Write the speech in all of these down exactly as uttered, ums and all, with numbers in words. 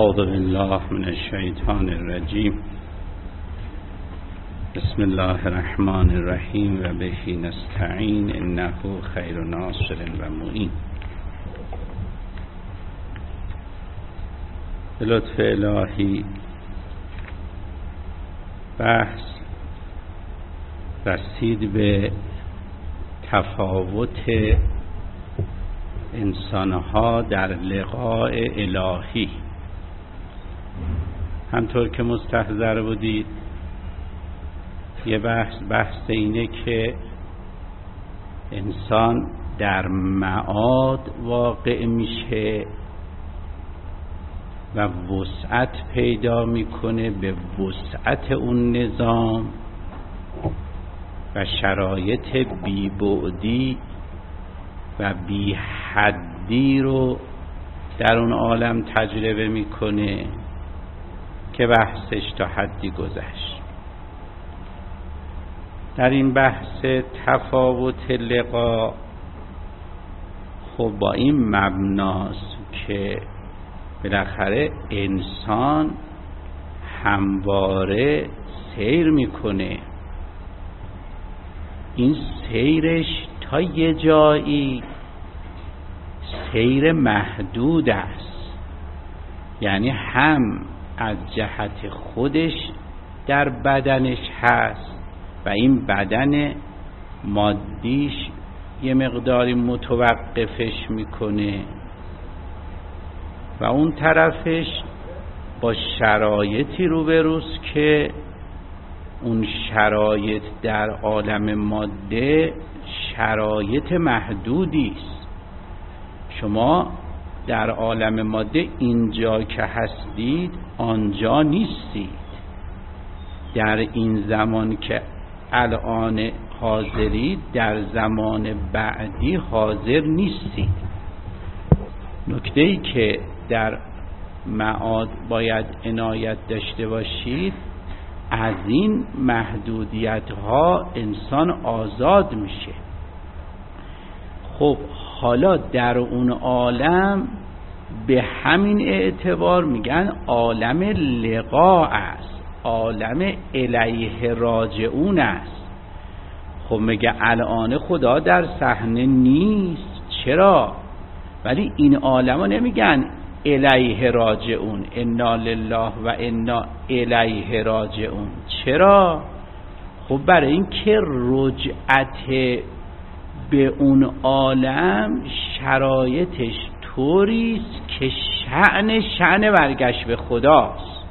اعوذ بالله من الشیطان الرجیم. بسم الله الرحمن الرحیم و به نستعین انه خیر ناصر و معین. به لطف الهی بحث رسید به تفاوت انسانها در لقاء الهی. همطور که مستحضر بودید یه بحث بحث اینه که انسان در معاد واقع میشه و وسعت پیدا میکنه به وسعت اون نظام و شرایط بی‌بعدی و بی حدی رو در اون عالم تجربه میکنه که بحثش تا حدی گذشت. در این بحث تفاوت لقا خب با این مبناست که بالاخره انسان همواره سیر میکنه. این سیرش تا یه جایی سیر محدود است، یعنی هم از جهت خودش در بدنش هست و این بدن مادیش یه مقداری متوقفش میکنه و اون طرفش با شرایطی روبروست که اون شرایط در عالم ماده شرایط محدودی است. شما در عالم ماده اینجا که هستید آنجا نیستید، در این زمان که الان حاضرید در زمان بعدی حاضر نیستید. نکته‌ای که در معاد باید عنایت داشته باشید، از این محدودیت ها انسان آزاد میشه. خب حالا در اون عالم به همین اعتبار میگن عالم لقا است، عالم الیه راجعون است. خب میگه الان خدا در صحنه نیست، چرا؟ ولی این عالمو نمیگن الیه راجعون، انا لله و انا الیه راجعون. چرا؟ خب برای این که رجعت به اون عالم شرایطش طوریست که شأن شأن برگشت به خداست.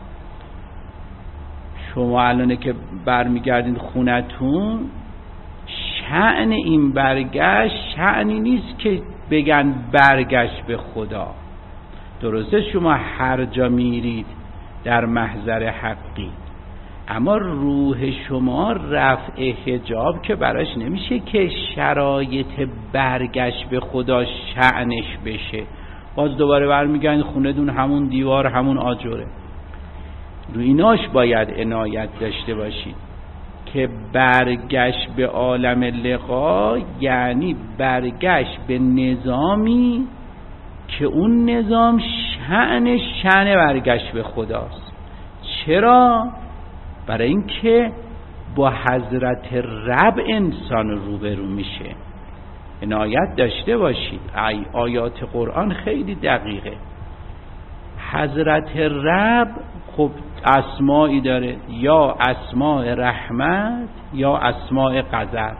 شما الانه که برمیگردین خونتون، شأن این برگشت شأنی نیست که بگن برگشت به خدا. درسته شما هر جا میرید در محضر حقی، اما روح شما رفع حجاب که براش نمیشه که شرایط برگشت به خدا شأنش بشه. باز دوباره برمیگن خونه دون همون دیوار همون آجره. رو ایناش باید عنایت داشته باشید که برگشت به عالم لقا یعنی برگشت به نظامی که اون نظام شأن شأن برگشت به خداست. چرا؟ برای اینکه با حضرت رب انسان روبرو میشه. عنایت داشته باشید، ای آیات قرآن خیلی دقیقه. حضرت رب خب اسمایی داره، یا اسماء رحمت یا اسماء غضب.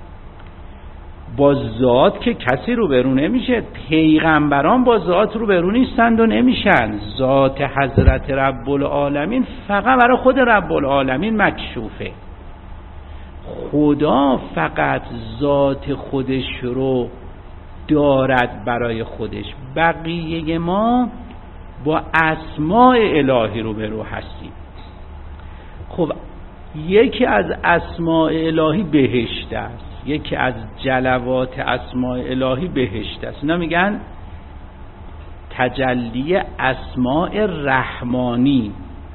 با ذات که کسی روبرو نمیشه، پیغمبران با ذات روبرو نیستند و نمیشن. ذات حضرت رب العالمین فقط برای خود رب العالمین مکشوفه. خدا فقط ذات خودش رو دارد برای خودش. بقیه ما با اسماء الهی روبرو هستیم. خب یکی از اسماء الهی بهشت است، یکی از جلوات اسماء الهی بهشت است. اینا میگن تجلی اسماء رحمانی.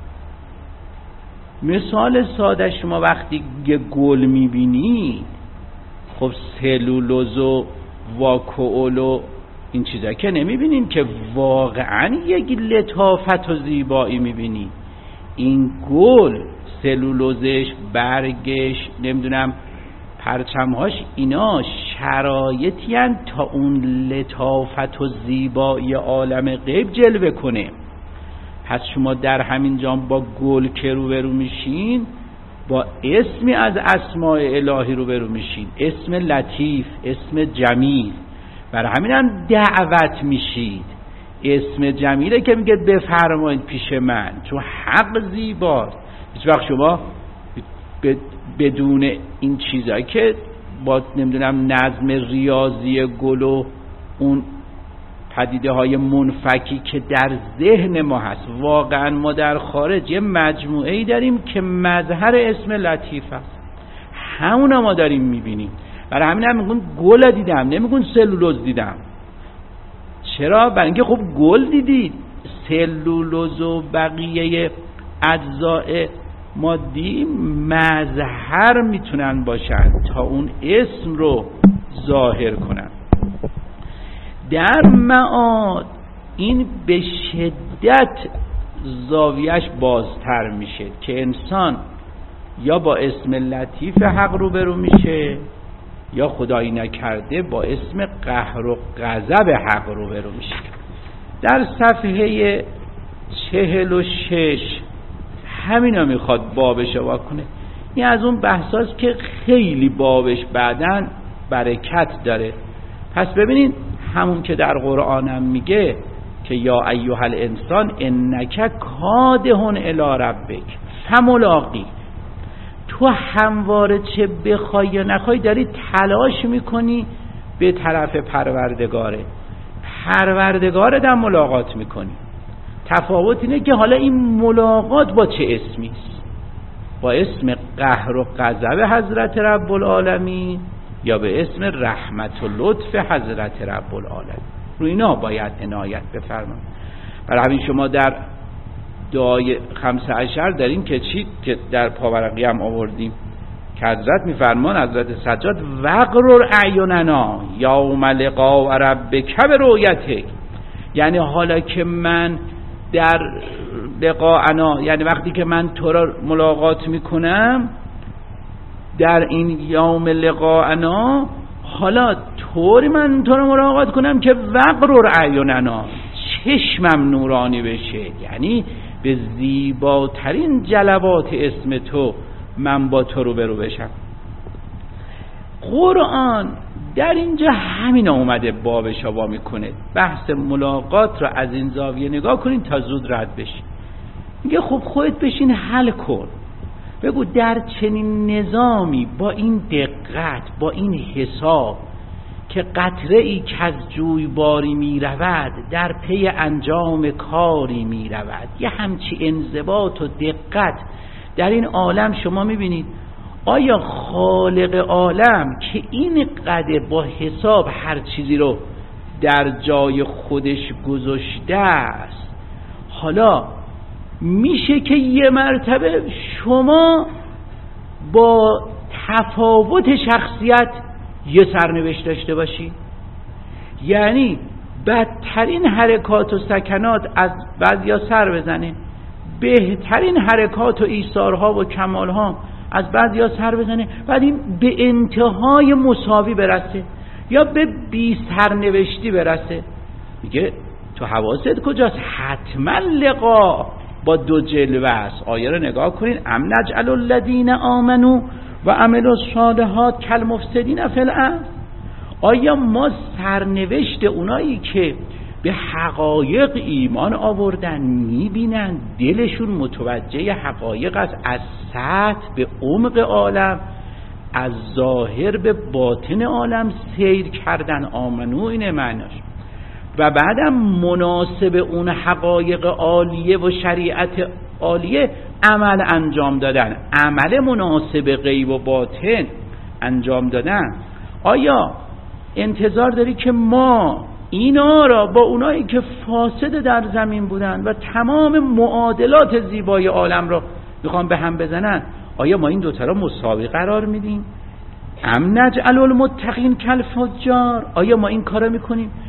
مثال ساده، شما وقتی یه گل میبینید، خب سلولوز و واکئول و این چیزا که نمیبینیم که واقعا یک لطافت و زیبایی میبینیم. این گل، سلولوزش، برگش، نمیدونم پرچمهاش، اینا شرایطی هستند تا اون لطافت و زیبایی عالم غیب جلوه کنه. پس شما در همین جا با گل که روبرو میشین، با اسمی از اسماء الهی روبرو میشین، اسم لطیف، اسم جمیل. برای همین هم دعوت میشید. اسم جمیله که میگه بفرمایید پیش من، چون حق زیباست. هیچ وقت شما بدون این چیزایی که با نمیدونم نظم ریاضی گل و اون پدیده های منفکی که در ذهن ما هست، واقعا ما در خارج یه مجموعه ای داریم که مظهر اسم لطیف هست، همونا ما داریم میبینیم. برای همین هم میگون گل دیدم، نمیگون سلولوز دیدم. چرا؟ برای اینکه خب گل دیدید، سلولوز و بقیه اجزاء مادی مظهر میتونن باشن تا اون اسم رو ظاهر کنن. در معاد این به شدت زاویهش بازتر میشه که انسان یا با اسم لطیف حق روبرو میشه یا خدایی نکرده با اسم قهر و غضب حق روبرو میشه. در صفحه چهل و شش همینا میخواد بابش وا کنه. این از اون بحثاست که خیلی بابش بعدن برکت داره. پس ببینین همون که در قرآنم میگه که یا ایها الانسان انک کادحون الی ربک فملاقی، تو همواره چه بخوای یا نخوای داری تلاش میکنی به طرف پروردگاره، پروردگاره در ملاقات میکنی. تفاوت اینه که حالا این ملاقات با چه اسمی است؟ با اسم قهر و غضب حضرت رب العالمین یا به اسم رحمت و لطف حضرت رب العالمین؟ رو اینا باید عنایت بفرمایید. برای همین شما در دعای خمسه عشر دارین که چی که در پاورقی هم آوردیم که حضرت میفرمان، حضرت سجاد وقرر اعیننا یوم لقاء ربک برؤیتک، یعنی حالا که من در لقاءنا، یعنی وقتی که من تو را ملاقات میکنم در این یوم لقاءنا، حالا طوری من تو را ملاقات کنم که وقرر اعیننا، چشمم نورانی بشه، یعنی به زیباترین جلوات اسم تو من با تو رو برو بشم. قرآن در اینجا همین اومده بابش وا میکنه. بحث ملاقات رو از این زاویه نگاه کنین تا زود رد بشین. میگه خب خودت بشین حل کن، بگو در چنین نظامی با این دقت، با این حساب که قطره ای که از جویباری می رود در پی انجام کاری می رود، یه همچی انضباط و دقت در این عالم شما می بینید. آیا خالق عالم که این قدر با حساب هر چیزی رو در جای خودش گذاشته است، حالا میشه که یه مرتبه شما با تفاوت شخصیت یه سرنوشت داشته باشی؟ یعنی بدترین حرکات و سکنات از بعضیا سر بزنه، بهترین حرکات و ایثارها و کمالها از بعضیا سر بزنه، بعد این به انتهای مساوی برسه یا به بی سرنوشتی برسه. میگه تو حواست کجاست؟ حتما لقا با دو جلوه است. آیه رو نگاه کنین، ام نجعل الذین آمنوا و عملوا الصالحات کالمفسدین فی الارض. آیا ما سرنوشت اونایی که به حقایق ایمان آوردن میبینن، دلشون متوجه حقایق است، از سطح به عمق عالم، از ظاهر به باطن عالم سیر کردن، آمنو اینه معناش، و بعدم مناسب اون حقایق عالیه و شریعت عالیه عمل انجام دادن، عمل مناسب غیب و باطن انجام دادن. آیا انتظار داری که ما اینا را با اونایی که فاسد در زمین بودن و تمام معادلات زیبای عالم را میخوان به هم بزنن، آیا ما این دوتا را مساوی قرار میدیم؟ ام نجعل المتقین کالفجار، آیا ما این کارا میکنیم؟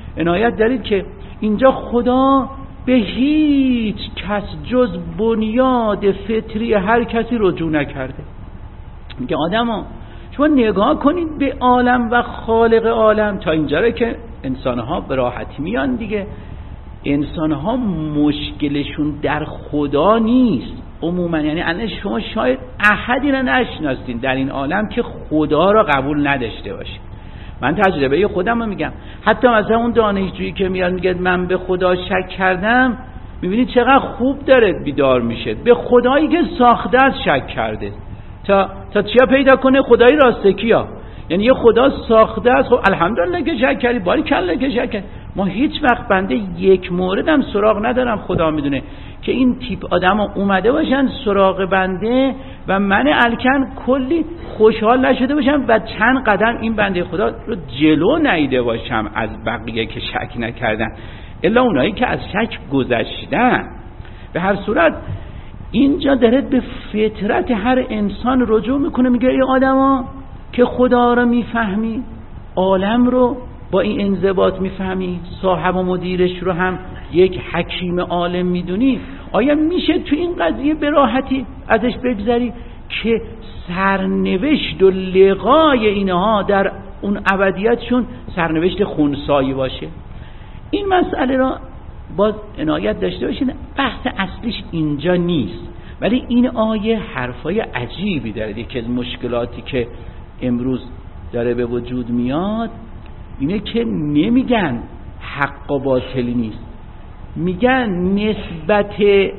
عنایت دارید که اینجا خدا به هیچ کس جز بنیاد فطری هر کسی رجوع نکرده. میگه آدما شما نگاه کنید به عالم و خالق عالم. تا اینجا که انسانها به راحتی میان دیگه. انسانها مشکلشون در خدا نیست عموما، یعنی الان شما شاید احدی را نشناسین در این عالم که خدا را قبول نداشته باشه. من تجربه خودم رو میگم. حتی مثلا اون دانشجویی که میاد میگه من به خدا شک کردم، میبینید چقدر خوب داره بیدار میشه. به خدایی که ساخته از شک کرده تا تا چیا پیدا کنه؟ خدای راستکیا، یعنی یه خدا ساخته است. خب الحمدلله که شک کردی، باری کلا که شک کردی. ما هیچ وقت بنده یک موردم سراغ ندارم، خدا میدونه که این تیپ آدما اومده باشن سراغ بنده و من الکن کلی خوشحال نشده باشم و چند قدم این بنده خدا رو جلو نیده باشم از بقیه که شک نکردن، الا اونایی که از شک گذشتن. به هر صورت اینجا داره به فطرت هر انسان رجوع میکنه. میگه ای آدما که خدا رو میفهمی، عالم رو با این انضباط میفهمی، صاحب و مدیرش رو هم یک حکیم عالم میدونی، آیا میشه تو این قضیه به راحتی ازش بگذری که سرنوشت و لقای اینها در اون ابدیتشون سرنوشت خونسایی باشه؟ این مسئله را باز عنایت داشته باشین. بحث اصلیش اینجا نیست، ولی این آیه حرفای عجیبی داره. یکی از مشکلاتی که امروز داره به وجود میاد اینه که نمیگن حق و باطلی نیست، میگن نسبت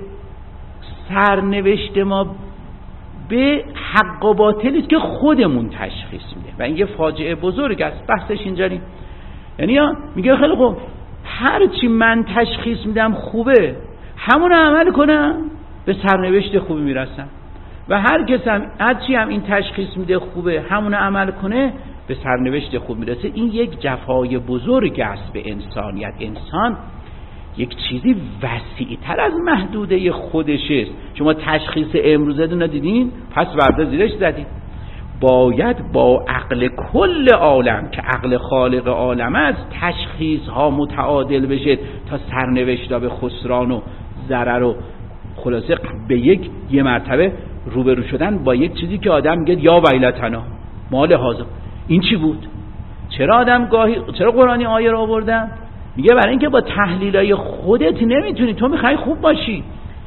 سرنوشت ما به حق و باطلی است که خودمون تشخیص میده و این یه فاجعه بزرگ است. بحثش اینجا نیست. یعنی میگه خیلی خوب، هر چی من تشخیص میدم خوبه همون عمل کنم به سرنوشت خوبی میرسم و هر کس هم هر چی هم این تشخیص میده خوبه همون عمل کنه به سرنوشت خوب میرسه. این یک جفای بزرگ است به انسانیت. انسان یک چیزی وسیع‌تر از محدوده خودش است. شما تشخیص امروزتون رو دیدین، پس ورده زیرش زدین. باید با عقل کل عالم که عقل خالق عالم است تشخیص ها متعادل بشه تا سرنوشت به خسران و ضرر و خلاصه به یک یه مرتبه روبرو شدن با یک چیزی که آدم میگه یا ویلتنا مال هازم. این چی بود؟ چرا آدم گاهی چرا قرآنی آیه رو آوردم؟ میگه برای اینکه با تحلیلای خودت نمیتونی، تو میخوای خوب باشی.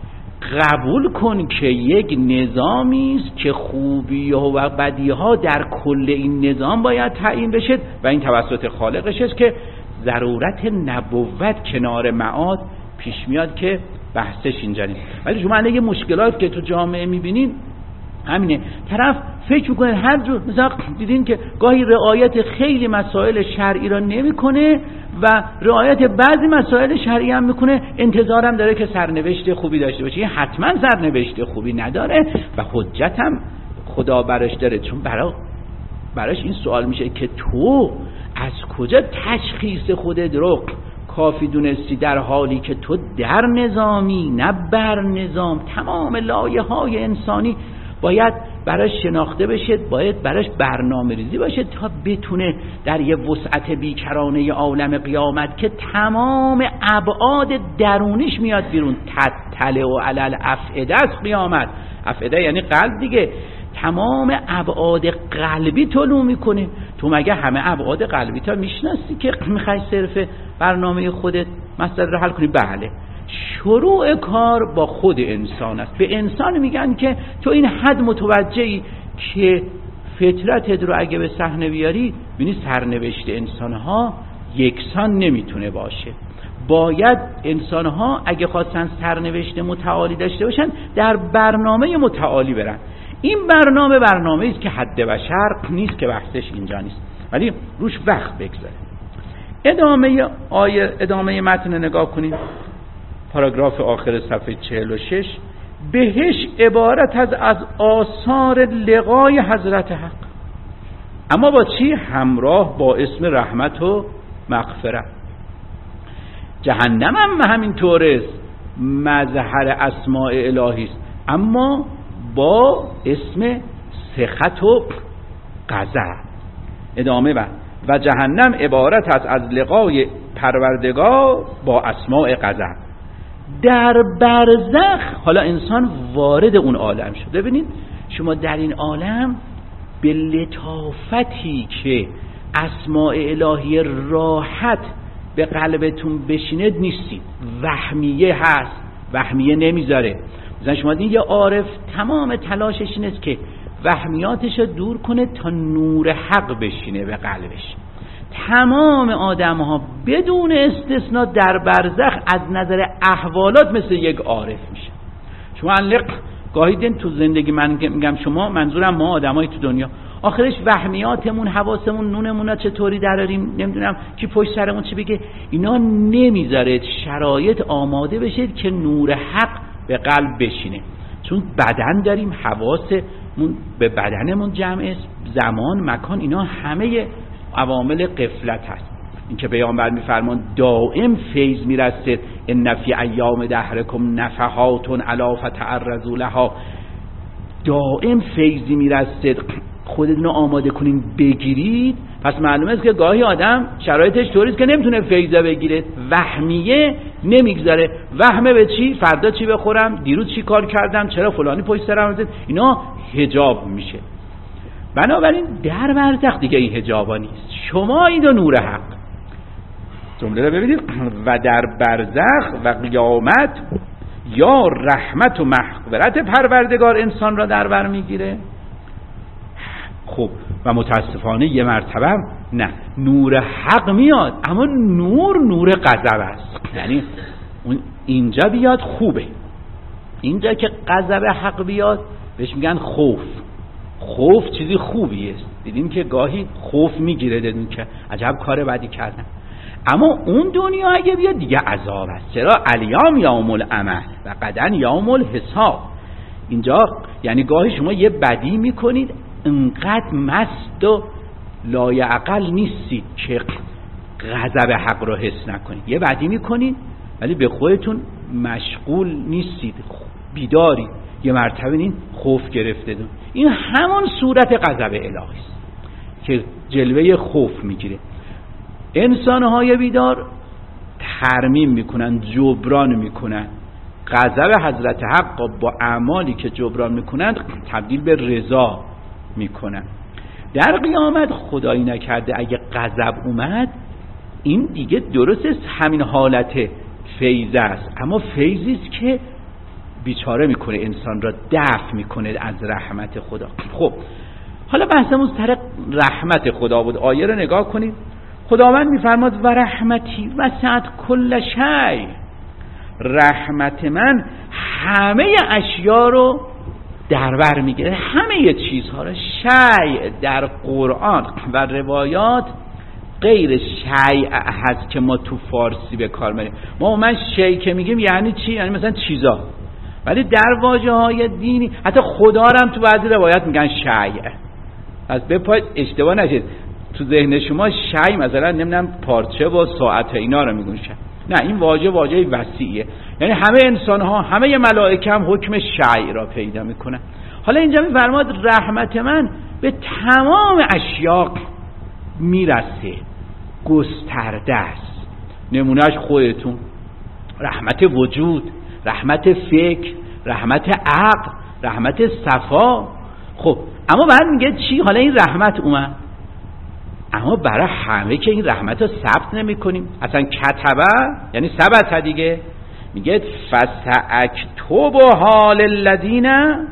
قبول کن که یک نظامی است که خوبی و بدی ها در کل این نظام باید تعیین بشه و این توسط خالقش است که ضرورت نبوت کنار معاد پیش میاد که بحثش اینجا نیست. ولی شما اگه مشکلات که تو جامعه میبینین همینه، طرف فکر میکنه هر جور، مثلا دیدین که گاهی رعایت خیلی مسائل شرعی را نمیکنه و رعایت بعضی مسائل شرعی هم میکنه، انتظارم داره که سرنوشت خوبی داشته باشه. این حتما سرنوشت خوبی نداره و حجت هم خدا براش داره، چون برا براش این سوال میشه که تو از کجا تشخیص خودت رو کافی دونستی در حالی که تو در نظامی نه بر نظام. تمام لایه های انسانی باید براش شناخته بشه، باید براش برنامه ریزی باشه تا بتونه در یه وسعت بیکرانه عالم قیامت که تمام ابعاد درونیش میاد بیرون. تطلع و علل افعده است قیامت. افعده یعنی قلب دیگه. تمام ابعاد قلبی طلوع میکنه. تو مگه همه ابعاد قلبی تا میشناسی که میخوای صرف برنامه خودت مسئله رو حل کنی؟ بله. شروع کار با خود انسان است. به انسان میگن که تو این حد متوجهی که فطرتت رو اگه به صحنه بیاری ببینی سرنوشت انسانها یکسان نمیتونه باشه. باید انسانها اگه خواستن سرنوشت متعالی داشته باشن در برنامه متعالی برن. این برنامه برنامه است که حد بشر نیست که بحثش اینجا نیست، ولی روش وقت بگذاره. ادامه آیه ادامه متن نگاه کنید. پاراگراف آخر صفحه چهل و شش بهش عبارت از از آثار لقای حضرت حق، اما با چی؟ همراه با اسم رحمت و مغفرت. جهنم هم همینطور است، مظهر اسماء الهی است، اما با اسم سخط و غضب. ادامه و و جهنم عبارت است از لقای پروردگار با اسماع غضب. در برزخ حالا انسان وارد اون عالم شد. ببینید شما در این عالم به لطافتی که اسماء الهی راحت به قلبتون بشینه نیستید. وهمیه هست، وهمیه نمیذاره. مثلا شما دیدین یه عارف تمام تلاشش این است که وهمیاتش رو دور کنه تا نور حق بشینه به قلبش. تمام آدم ها بدون استثناء در برزخ از نظر احوالات مثل یک عارف میشه. شما علق گاهی دین تو زندگی، من میگم شما، منظورم ما آدمای تو دنیا، آخرش وهمیاتمون، حواسمون، نونمون چطوری دراریم، نمیدونم کی پشت سرمون چی بگه، اینا نمیذاره شرایط آماده بشه که نور حق به قلب بشینه. چون بدن داریم، حواسمون به بدنمون جمع است، زمان، مکان، اینا همه عوامل غفلت هست. این که پیامبر میفرمان دائم فیض میرسید، ان فی ایام دهرکم نفحات علی فتعرضوا لها، دائم فیضی میرسید، خودتون رو آماده کنین بگیرید. پس معلومه است که گاهی آدم شرایطش طوریست که نمیتونه فیضه بگیره، وهمیه نمیگذاره. وهمه به چی؟ فردا چی بخورم، دیروز چی کار کردم، چرا فلانی پشت سرم رسید، اینا حجاب میشه. بنابراین در برزخ دیگه این حجابا نیست، شما این دو نور حق. جمله رو ببینید، و در برزخ و قیامت یا رحمت و مغفرت پروردگار انسان را در بر میگیره. خب و متاسفانه یه مرتبه نه، نور حق میاد، اما نور نور غضب است. یعنی اون اینجا بیاد خوبه، اینجا که غضب حق بیاد بهش میگن خوف. خوف چیزی خوبی است. دیدیم که گاهی خوف میگیره، دیدیم که عجب کار بدی کردن. اما اون دنیا اگه بیاد دیگه عذاب است. چرا؟ الیام یوم العمل و غدا یوم الحساب. اینجا یعنی گاهی شما یه بدی میکنید، انقدر مست و لایعقل نیستید که غضب حق رو حس نکنید. یه بدی میکنید ولی به خودتون مشغول نیستید، بیداری، یه مرتبه این خوف گرفته دون. این همون صورت غضب الهی است که جلوه خوف میگیره. انسان‌های بیدار ترمیم میکنن، جبران میکنن. غضب حضرت حق با اعمالی که جبران میکنن تبدیل به رضا میکنن. در قیامت خدایی نکرده اگه غضب اومد، این دیگه درست همین حالت فیض است، اما فیضی است که بیچاره میکنه انسان را، دفع میکنه از رحمت خدا. خب حالا بحثمون سر رحمت خدا بود. آیه رو نگاه کنید. خداوند میفرماد و رحمتی وسعت کل شیء، رحمت من همه اشیا رو در بر میگیره، همه چیزها رو. شیء در قرآن و روایات غیر شیء هست که ما تو فارسی به کار میبریم. ما من شیء که میگیم یعنی چی؟ یعنی مثلا چیزا. ولی در واژه های دینی حتی خدا رو هم تو بعضی روایات میگن شیء. از بپاید اشتباه نشید تو ذهن شما شیء مثلا نمیدونم پارچه و ساعت اینا رو میگن شیء. نه، این واژه واژه وسیعه، یعنی همه انسان ها، همه ملائکه هم حکم شیء را پیدا میکنن. حالا اینجا میفرماد رحمت من به تمام اشیا میرسه، گسترده است. نمونهش خودتون، رحمت وجود، رحمت فکر، رحمت عقل، رحمت صفا. خب اما بعد میگه چی؟ حالا این رحمت اومد، اما برای همه که این رحمت رو ثبت نمی کنیم. اصلا کتبه یعنی ثبت دیگه. میگه فساکتب حال الذین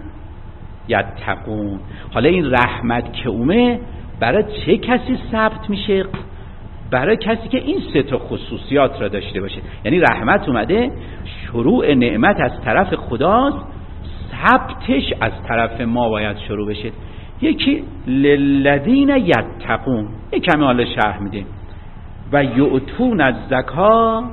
یتقون. حالا این رحمت که اومه برای چه کسی ثبت میشه؟ برای کسی که این سه تا خصوصیات را داشته باشه. یعنی رحمت اومده، شروع نعمت از طرف خداست، ثبتش از طرف ما باید شروع بشه. یکی للذین یتقون، یک کمی حالا شرح میدیم، و یؤتون الزکا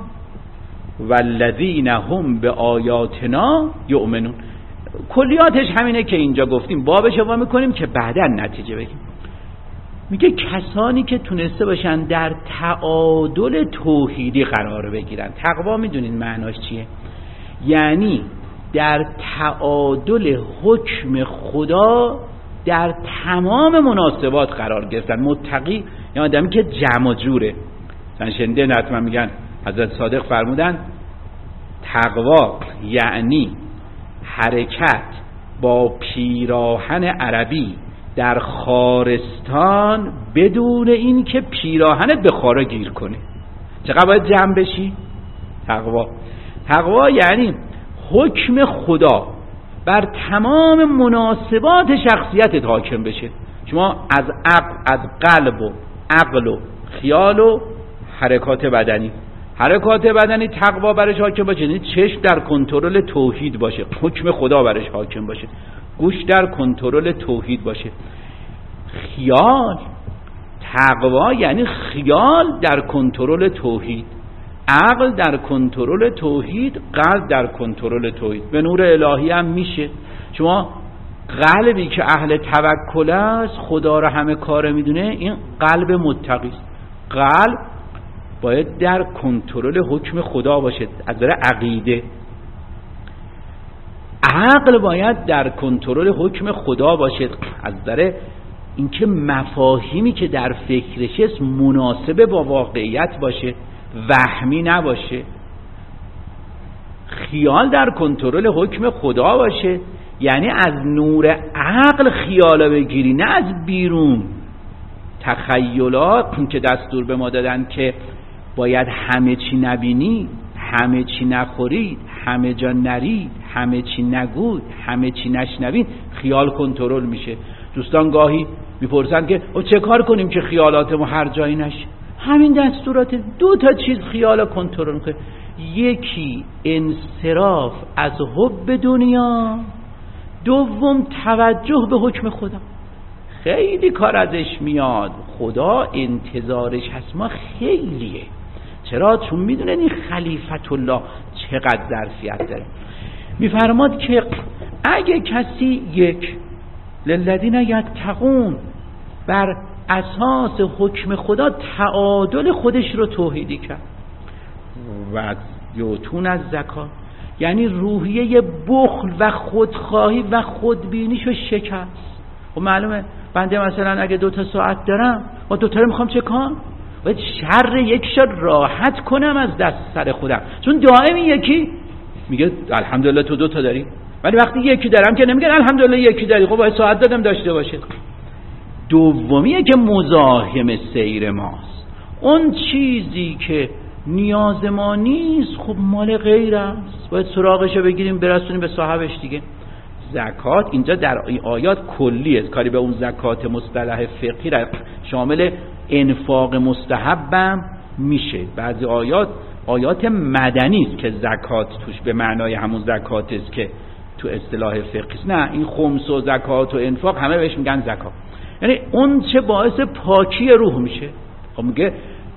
والذین هم به آیاتنا یؤمنون. کلیاتش همینه که اینجا گفتیم، بابش وا میکنیم که بعدا نتیجه بگیم. میگه کسانی که تونسته باشن در تعادل توحیدی قرار بگیرن. تقوا میدونین معناش چیه؟ یعنی در تعادل حکم خدا در تمام مناسبات قرار گرفتن. متقی یه آدمی که جمع و جوره. مثلا شنیدین حتما میگن حضرت صادق فرمودن تقوا یعنی حرکت با پیراهن عربی در خارستان بدون این که پیراهنت به خارا گیر کنه. چقدر باید جمع بشی؟ تقوا تقوا یعنی حکم خدا بر تمام مناسبات شخصیتت حاکم بشه. شما از عقل از قلب و عقل و خیال و حرکات بدنی حرکات بدنی تقوا برش حاکم باشه، یعنی چشم در کنترل توحید باشه، حکم خدا برش حاکم باشه، گوش در کنترل توحید باشه. خیال تقوا یعنی خیال در کنترل توحید، عقل در کنترل توحید، قلب در کنترل توحید. به نور الهی هم میشه. شما قلبی که اهل توکل است، خدا را همه کاره میدونه، این قلب متقی است. قلب باید در کنترل حکم خدا باشه از نظر عقیده. عقل باید در کنترل حکم خدا باشه از نظر اینکه مفاهیمی که در فکرش است مناسب با واقعیت باشه، وهمی نباشه. خیال در کنترل حکم خدا باشه یعنی از نور عقل خیالا بگیری، نه از بیرون. تخیلات که دستور به ما دادن که باید همه چی نبینی، همه چی نخورید، همه جا نرید، همه چی نگوید، همه چی نشنوید، خیال کنترل میشه. دوستان گاهی میپرسن که او چه کار کنیم که خیالاتمون هر جایی نشه؟ همین دستورات. دو تا چیز خیال کنترل میکنه، یکی انصراف از حب دنیا، دوم توجه به حکم خدا. خیلی کار ازش میاد، خدا انتظارش هست ما خیلیه. چرا؟ چون میدونه این خلیفت الله چقدر ظرفیت داره. میفرماد که اگه کسی یک للذین یتقون بر اساس حکم خدا تعادل خودش رو توحیدی کرد و یوتون از زکات، یعنی روحیه بخل و خودخواهی و خودبینیشو شکست. خب معلومه بنده مثلا اگه دو تا ساعت دارم و دو تا رو میخوام چه کنم؟ باید شر یکشو راحت کنم از دست سر خودم، چون دائمی یکی میگه الحمدلله تو دو تا داری، ولی وقتی یکی دارم که نمیگه الحمدلله یکی داری. خب باید ساعت دادم داشته باشه. دومیه که مزاحم سیر ماست، اون چیزی که نیاز ما نیست خب مال غیر است، باید سراغشو بگیریم برسونیم به صاحبش دیگه. زکات اینجا در آیات کلی است، کاری به اون زکات مصطلح فقهی را شامل انفاق مستحبم میشه. بعضی آیات آیات مدنی است که زکات توش به معنای همون زکات است که تو اصطلاح فقهی است. نه، این خمس و زکات و انفاق همه بهش میگن زکات، یعنی اون چه باعث پاکی روح میشه. خب میگه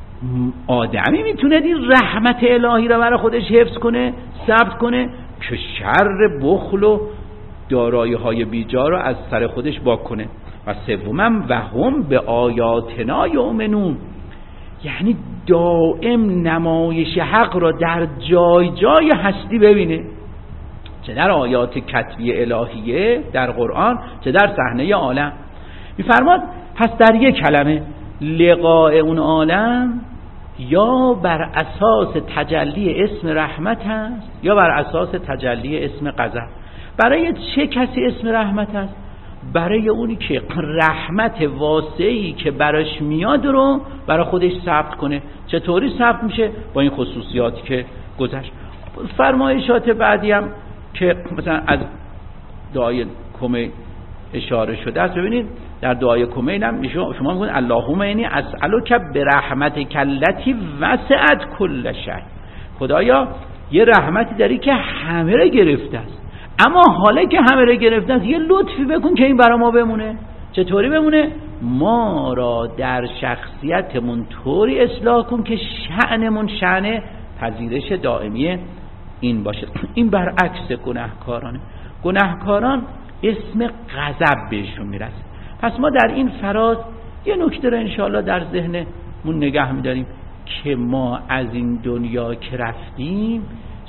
آدمی میتونه این رحمت الهی را برای خودش حفظ کنه، ثبت کنه که شر بخل و دارایی های بیجا رو از سر خودش باک کنه. و سومم و هم به آیاتنا یؤمنون، یعنی دائم نمایش حق را در جای جای هستی ببینه، چه در آیات کتبی الهیه در قرآن چه در صحنه عالم. میفرماد پس در یک کلمه لقاء اون عالم یا بر اساس تجلی اسم رحمت هست یا بر اساس تجلی اسم غضب. برای چه کسی اسم رحمت هست؟ برای اونی که رحمت واسعی که براش میاد رو برای خودش ثبت کنه. چطوری ثبت میشه؟ با این خصوصیاتی که گذشت. فرمایشات بعدی هم که مثلا از دعای کمی اشاره شده است. ببینید در دعای کمیل هم شما میگن اللهم انی اسألک برحمتک التی وسعت کل شیء. خدایا یه رحمتی داری که همه رو گرفته است، اما حالا که همه رو گرفته است یه لطفی بکن که این برای ما بمونه. چطوری بمونه؟ ما را در شخصیتمون طوری اصلاح کن که شأنمون شأن پذیرش دائمی این باشه. این برعکس گناهکارانه. گناهکاران اسم غضب بهشون میرسه. پس ما در این فراز یه نکته رو انشاءالله در ذهنمون نگه میداریم که ما از این دنیا که رفتیم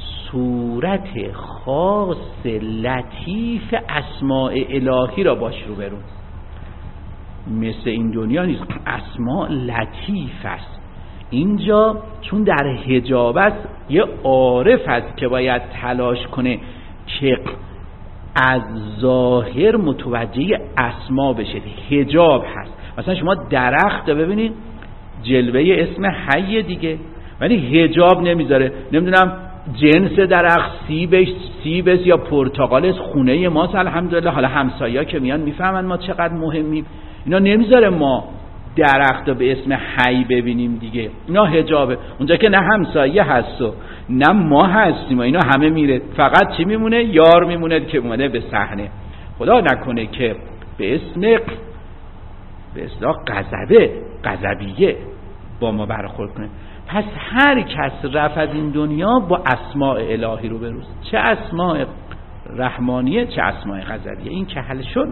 صورت خاص لطیف اسماء الهی را باش رو برون. مثل این دنیا نیست. اسما لطیف است. اینجا چون در حجاب است یه عارف است که باید تلاش کنه که از ظاهر متوجه اسما بشه. حجاب هست. مثلا شما درخت ببینید جلوه اسم حی دیگه، ولی حجاب نمیذاره. نمیدونم جنس درخت سیبش سیبش یا پرتقالش خونه ماست الحمدلله. حالا همسایه‌ها که میان میفهمن ما چقدر مهمیم. اینا نمیذاره ما درخت رو به اسم حی ببینیم دیگه. اینا حجابه. اونجا که نه همسایه هست و نه ما هستیم و اینا همه میره. فقط چی میمونه؟ یار میمونه که اومده به صحنه. خدا نکنه که به اسم به اصطلاح غضبه غضبیه با ما برخورد کنه. پس هر کس رفت از این دنیا با اسماء الهی رو بروز، چه اسماء رحمانیه چه اسماء غضبیه. این که حل شد.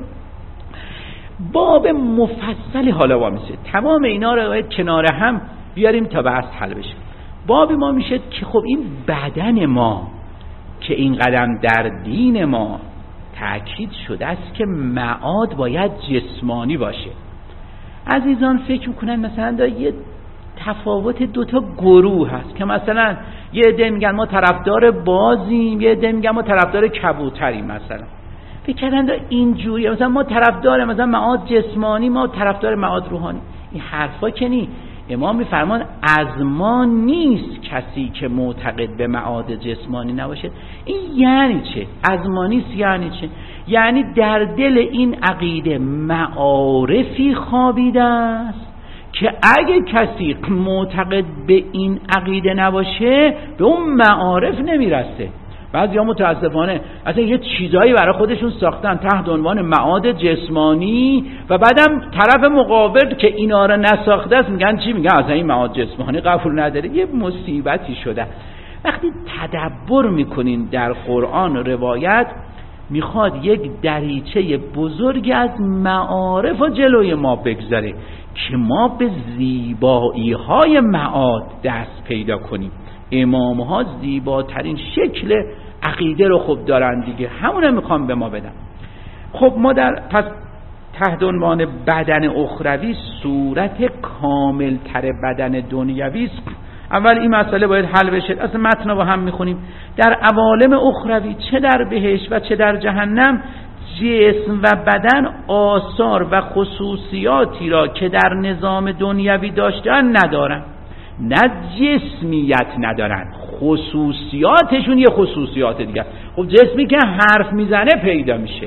باب مفصلی حالا با میشه. تمام اینا رو باید کنار هم بیاریم تا بحث حل بشه. باب ما میشه که خب این بدن ما که این قدم در دین ما تأکید شده است که معاد باید جسمانی باشه. عزیزان فکر میکنن مثلا دا یه تفاوت دوتا گروه هست که مثلا یه عده میگن ما طرفدار بازیم، یه عده میگن ما طرفدار کبوتریم. مثلا فکر کردن دا اینجوری مثلا ما طرفدار مثلا معاد جسمانی، ما طرفدار معاد روحانی. این حرفا که نی. امام میفرمان از ما نیست کسی که معتقد به معاد جسمانی نباشه. این یعنی چه؟ از ما نیست یعنی چه؟ یعنی در دل این عقیده معارفی خوابیده است که اگه کسی معتقد به این عقیده نباشه به اون معارف نمیرسه. بعضیا متاسفانه اصلا یه چیزایی برای خودشون ساختن تحت عنوان معاد جسمانی و بعدم طرف مقابل که اینا رو نساخته است میگن چی؟ میگن اصلا این معاد جسمانی قبول نداره. یه مصیبتی شده. وقتی تدبر میکنین در قرآن و روایت میخواد یک دریچه بزرگی از معارف و جلوی ما بگذاره که ما به زیبایی های معاد دست پیدا کنیم. امام ها زیباترین شکل عقیده رو خب دارن دیگه، همونه میخوام به ما بدم. خب ما در پس تحت عنوان بدن اخروی صورت کامل تر بدن دنیوی است. اول این مسئله باید حل بشه. اصلا متن رو هم میخونیم. در عوالم اخروی چه در بهشت و چه در جهنم جسم و بدن آثار و خصوصیاتی را که در نظام دنیوی داشتن ندارن. نه جسمیت ندارن، خصوصیاتشون یه خصوصیات دیگه. خب جسمی که حرف میزنه پیدا میشه.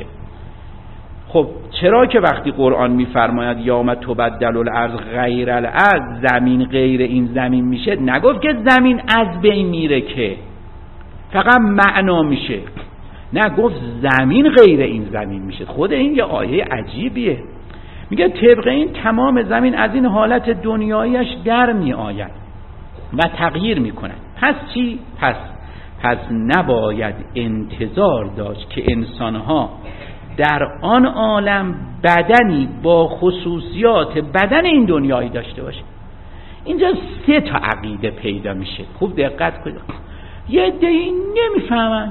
خب چرا که وقتی قرآن میفرماید یوم تبدل الارض غیر الارض، زمین غیر این زمین میشه، نگفت که زمین از بین میره که فقط معنا میشه، نه گفت زمین غیر این زمین میشه. خود این یه آیه عجیبیه. میگه طبق این تمام زمین از این حالت دنیایش در می آید و تغییر می کند. پس چی؟ پس پس نباید انتظار داشت که انسانها در آن عالم بدنی با خصوصیات بدن این دنیایی داشته باشه. اینجا سه تا عقیده پیدا میشه. خوب دقت کنید. یه عده‌ای نمیفهمن،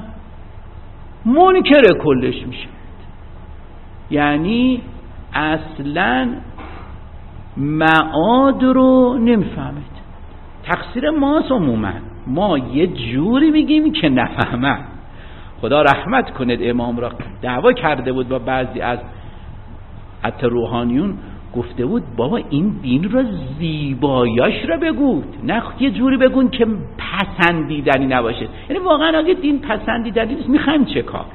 منکر کلش میشه. یعنی اصلا معاد رو نمیفهمید. تقصیر ماست عموما، ما یه جوری میگیم که نفهمن. خدا رحمت کنید امام را دعوا کرده بود با بعضی از حتی روحانیون، گفته بود بابا این دین رو زیباییاش رو بگو، نه یه جوری بگون که پسندیدنی نباشه. یعنی واقعا اگه دین پسندیدنی نیست میخوایم چه کار؟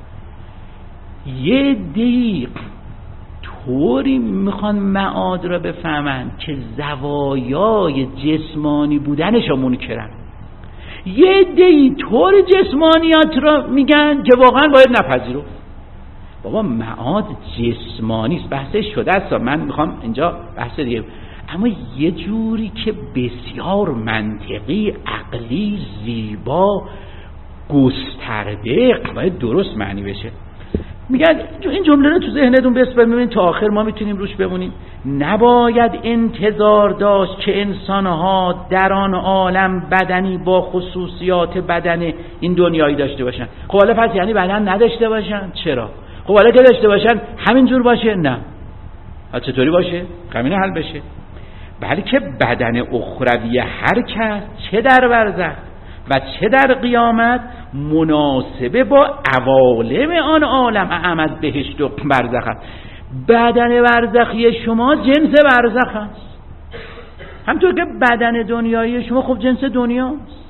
یه دقیق طوری میخوان معاد را بفهمن که زوایای جسمانی بودنش رو منکرن. یه دی طور جسمانیات را میگن که واقعا باید نپذیرو. بابا معاد جسمانی است، بحثش شده است، من میخوام اینجا بحث دیگه، اما یه جوری که بسیار منطقی، عقلی، زیبا، گسترده باید درست معنی بشه. میگن این جمله رو تو ذهنتون بسپارید ببینید تا آخر ما میتونیم روش بمونیم. نباید انتظار داشت که انسانها در آن عالم بدنی با خصوصیات بدن این دنیایی داشته باشن. خب حالا پس یعنی بدن نداشته باشن؟ چرا؟ خب حالا که داشته باشن همینجور باشه؟ نه. چطوری باشه؟ همین حل بشه. بلکه بدن اخروی هر کس چه در برزخ و چه در قیامت مناسبه با عوالم آن عالم اعم از بهشت و برزخ است. بدن برزخی شما جنس برزخ است، همطور که بدن دنیایی شما خب جنس دنیاست.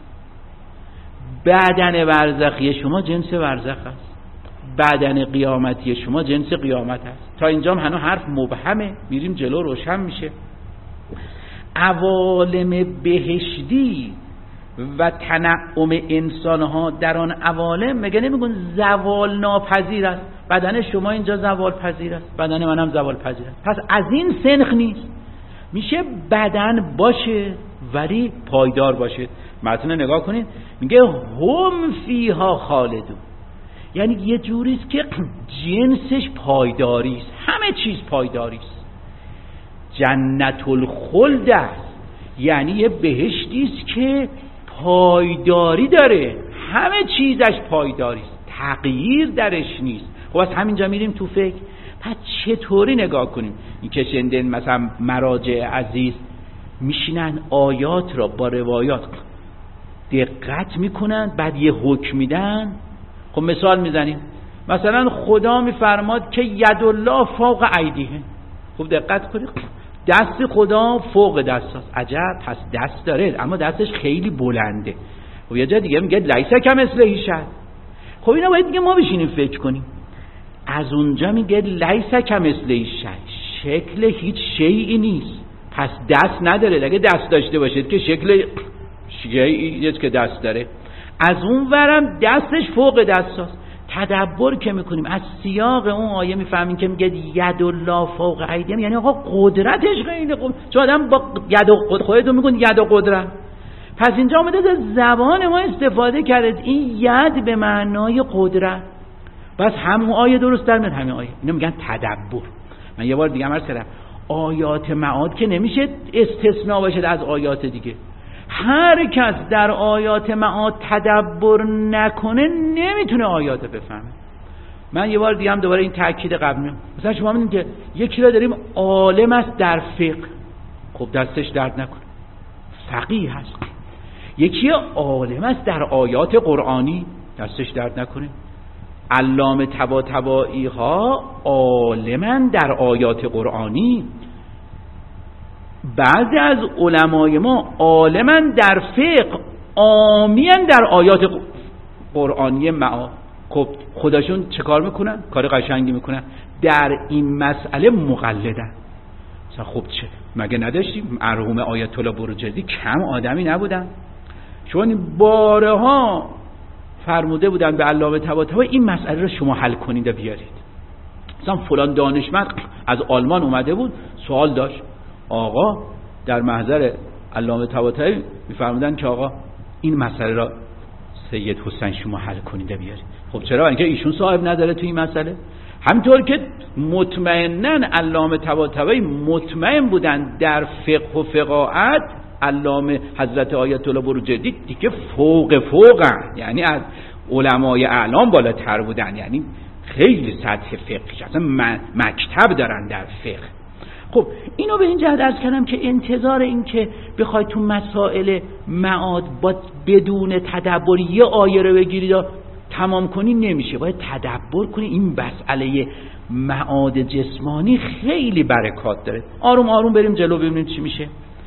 بدن برزخی شما جنس برزخ است، بدن قیامتی شما جنس قیامت است. تا اینجا هنوز حرف مبهمه، میریم جلو روشن میشه. عوالم بهشتی و تنعم انسانها در آن عوالم مگه نمیگن زوال ناپذیر است؟ بدن شما اینجا زوال پذیر است، بدن منم زوال پذیر است. پس از این سنخ نیست، میشه بدن باشه ولی پایدار باشه. متن نگاه کنید، میگه هم فیها خالدون، یعنی یه جوریست که جنسش پایداری است، همه چیز پایداری است. جنت الخلد است، یعنی یه بهشتی است که پایداری داره، همه چیزش پایداری است، تغییر درش نیست. خب از همینجا میریم تو فکر، پس چطوری نگاه کنیم؟ این کشندن مثلا مراجع عزیز میشینن آیات را با روایات دقت میکنن، بعد یه حکم میدن. خب مثال میزنیم، مثلا خدا میفرماد که ید الله فوق ایدیه. خب دقت کنید، دست خدا فوق دست هست. عجب، پس دست داره اما دستش خیلی بلنده. خب یه جا دیگه میگه لیس کمثله شیء. خب اینا باید دیگه ما بشینیم فکر کنیم. از اونجا میگه لیس کمثله شیء، شکل هیچ شیئی نیست، پس دست نداره. اگه دست داشته باشه که شکل شیئی که دست داره. از اون ورم دستش فوق دست هست. تدبر که میکنیم از سیاق اون آیه میفهمیم که میگه ید الله فوق ایدیهم، یعنی آقا قدرتش خیلی قدرت. چون آدم با ید و قدرت خودتون میگن ید و قدرت، پس اینجا آمده از زبان ما استفاده کرد، این ید به معنای قدرت. بس همون آیه درست در میاد، همین آیه. اینا میگن تدبر. من یه بار دیگه عرض کردم آیات معاد که نمیشه استثناء باشه از آیات دیگه. هر کس در آیات معاد تدبر نکنه نمیتونه آیات بفهمه. من یه بار دیگه هم دوباره این تاکید قبلی، مثلا شما می‌بینید که یکی را داریم عالم است در فقه، خب دستش درد نکنه، فقیه هست. یکی عالم است در آیات قرآنی، دستش درد نکنه. علامه طباطبایی ها عالمن در آیات قرآنی. بعضی از علمای ما عالمن در فقه، عامین در آیات قرآنی معاد. خب خودشون چه کار میکنن؟ کار قشنگی میکنن، در این مسئله مقلدن. مثلا خب چه مگه نداشتیم مرحوم آیت الله بروجردی کم آدمی نبودن؟ چون بارها فرموده بودن به علامه طباطبایی این مسئله رو شما حل کنید و بیارید. مثلا فلان دانشمند از آلمان اومده بود سوال داشت، آقا در محضر علامه طباطبایی میفرمودن که آقا این مسئله را سید حسین شما حل کنید و بیارید. خب چرا؟ اینکه ایشون صاحب نداره تو این مسئله. همطور که مطمئنن علامه طباطبایی مطمئن بودن در فقه و فقاهت، علامه حضرت آیت الله بروجردی دیگه فوق فوقن، یعنی از علمای اعلام بالاتر بودن، یعنی خیلی سطح فقهش اصلا مکتب دارن در فقه. خب اینو به این جهت عرض کردم که انتظار این که بخواید تو مسائل معاد با بدون تدبر یه آیه رو بگیرید و تمام کنی نمیشه، باید تدبر کنی. این مسئله معاد جسمانی خیلی برکات داره. آروم آروم بریم جلو ببینیم چی میشه.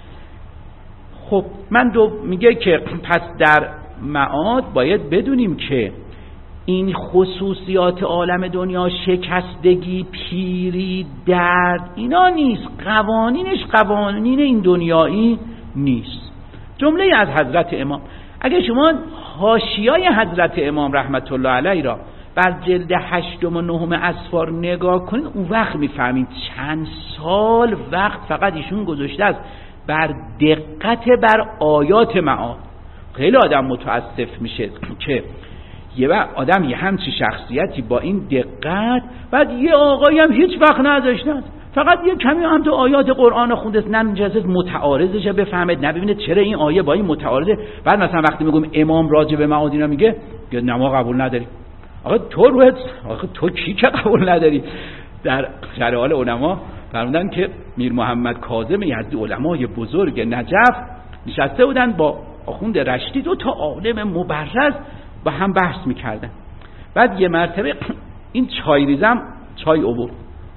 خب من دو میگه که پس در معاد باید بدونیم که این خصوصیات عالم دنیا، شکستگی، پیری، درد، اینا نیست. قوانینش قوانین این دنیایی نیست. جمله از حضرت امام، اگه شما حاشیای حضرت امام رحمت الله علیه را بر جلد هشتم و نهم اسفار نگاه کنید، اون وقت میفهمید چند سال وقت فقط ایشون گذاشته است بر دقت بر آیات معاد. خیلی آدم متاسف میشه که یه آدم یه همچی شخصیتی با این دقت، بعد یه آقایی هم هیچ وقت نذاشته، فقط یه کمی هم تو آیات قرآن خونده، نه اجازه متعارضش بفهمید، نه ببینید چرا این آیه با این متعارضه. بعد مثلا وقتی میگم امام راجع به معاد اینا میگه نه ما قبول نداریم. آقا تو روحت، آقا تو کی که قبول نداری؟ در شرایط علما فرمودن که میر محمد کاظم یزدی علمای بزرگ نجف نشسته بودن با آخوند رشتی، دو تا عالم مبرز با هم بحث میکردن. بعد یه مرتبه این چای ریزم چای آورد،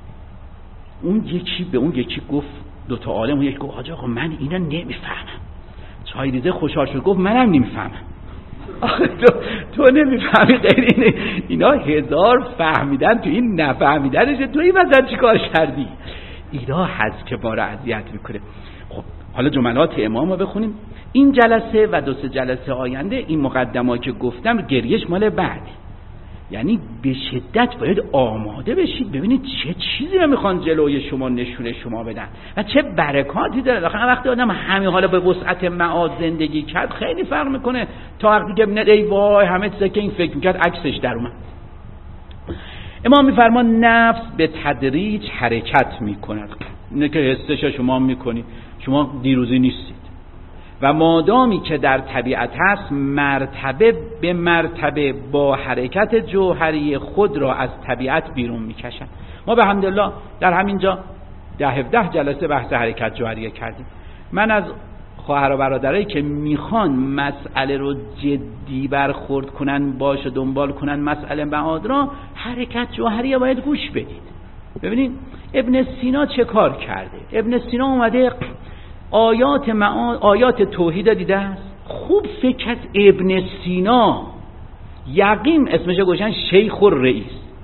اون یکی به اون یکی گفت، دو تا عالم، اون یکی گفت حاج آقا من اینا نمیفهمم. چای ریزه خوشحال شد گفت منم نمیفهمم. آخه تو, تو نمیفهمی، غیر اینه اینا هزار فهمیدن تو این نفهمیدنشه، تو این مثلا چی کار کردی؟ اینا هست که بارا اذیت میکنه. خب حالا جملات امام رو بخونیم. این جلسه و دو سه جلسه آینده این مقدمه‌ای که گفتم گریش مال بعد، یعنی به شدت باید آماده بشید ببینید چه چیزی رو میخوان جلوی شما نشونه شما بدن و چه برکاتی داره. آخه وقتی آدم همین حالا به وسعت معاد زندگی کرد خیلی فرق میکنه تا وقتی که ببینید ای وای همه چیزی که این فکر میکرد عکسش در اومد. امام میفرمان نفس به تدریج حرکت میکند. اینه که حسش شما میکنید، شما دیروزی نیستید و مادامی که در طبیعت هست مرتبه به مرتبه با حرکت جوهری خود را از طبیعت بیرون میکشن. ما به حمدالله در همینجا ده هفده جلسه بحث حرکت جوهری کردیم. من از خواهر و برادرایی که میخوان مسئله رو جدی برخورد کنن، باش دنبال کنن مسئله معاد را، حرکت جوهری باید گوش بدید. ببینید ابن سینا چه کار کرده. ابن سینا اومده آیات معاد، آیات توحید دیده است. خوب فکر از ابن سینا، یقین اسمش گوشن شیخ الرئیس،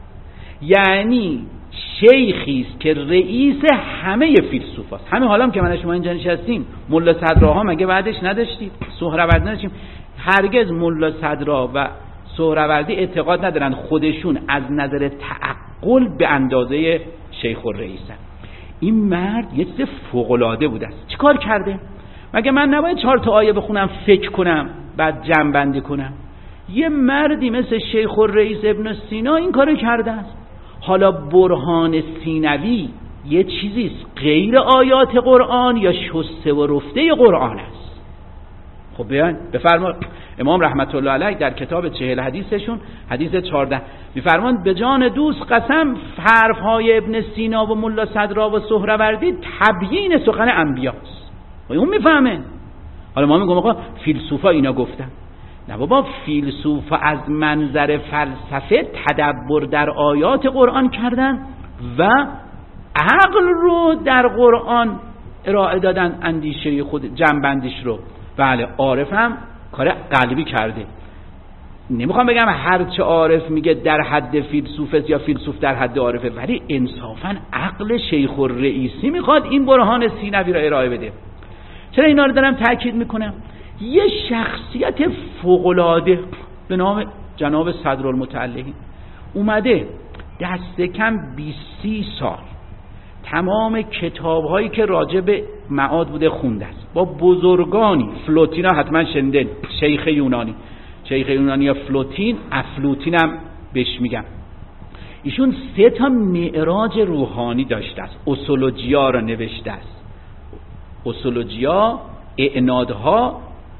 یعنی شیخی است که رئیس همه فیلسوفاست. همین حالا هم که من شما اینجا نشستیم ملا صدراها مگه بعدش نداشتید؟ سهروردی نداشتیم؟ هرگز ملا صدرا و سهروردی اعتقاد ندارن خودشون از نظر تعقل به اندازه شیخ الرئیسن. این مرد یه چیز فوق‌العاده بوده است. چی کار کرده؟ مگه من نباید چهار تا آیه بخونم فکر کنم بعد جمع بندی کنم؟ یه مردی مثل شیخ الرئیس ابن سینا این کارو کرده است. حالا برهان سینوی یه چیزیست غیر آیات قرآن یا شسته و رفته قرآن است. خب بیان بفرمایید امام رحمت الله علیه در کتاب چهل حدیثشون حدیث چهارده میفرمان به جان دوست قسم حرفهای ابن سینا و ملا صدرا و سهروردی تبیین سخن انبیاست. و اون میفهمه. حالا ما میگم آقا فیلسوفا اینا گفتن. نه بابا، فیلسوفا از منظر فلسفه تدبر در آیات قرآن کردن و عقل رو در قرآن ارائه دادن، اندیشه خود جنبندیش رو. بله عارف هم کار قلبی کرده. نمیخوام بگم هر چه عارف میگه در حد فیلسوف است یا فیلسوف در حد عارفه، ولی انصافا عقل شیخ الرئیسی میخواد این برهان سینوی رو ارائه بده. چرا اینا رو دارم تاکید میکنم؟ یه شخصیت فوق‌العاده به نام جناب صدرالمتعلقین اومده دست کم بیست سال تمام کتاب‌هایی که راجع به معاد بوده خونده است، با بزرگانی. فلوتین ها حتما شنیدن، شیخ یونانی، شیخ یونانی یا فلوتین، افلوتین هم بهش میگم. ایشون سه تا معراج روحانی داشته است. اصولوجیا را نوشته است. اصولوجیا، اعنادها،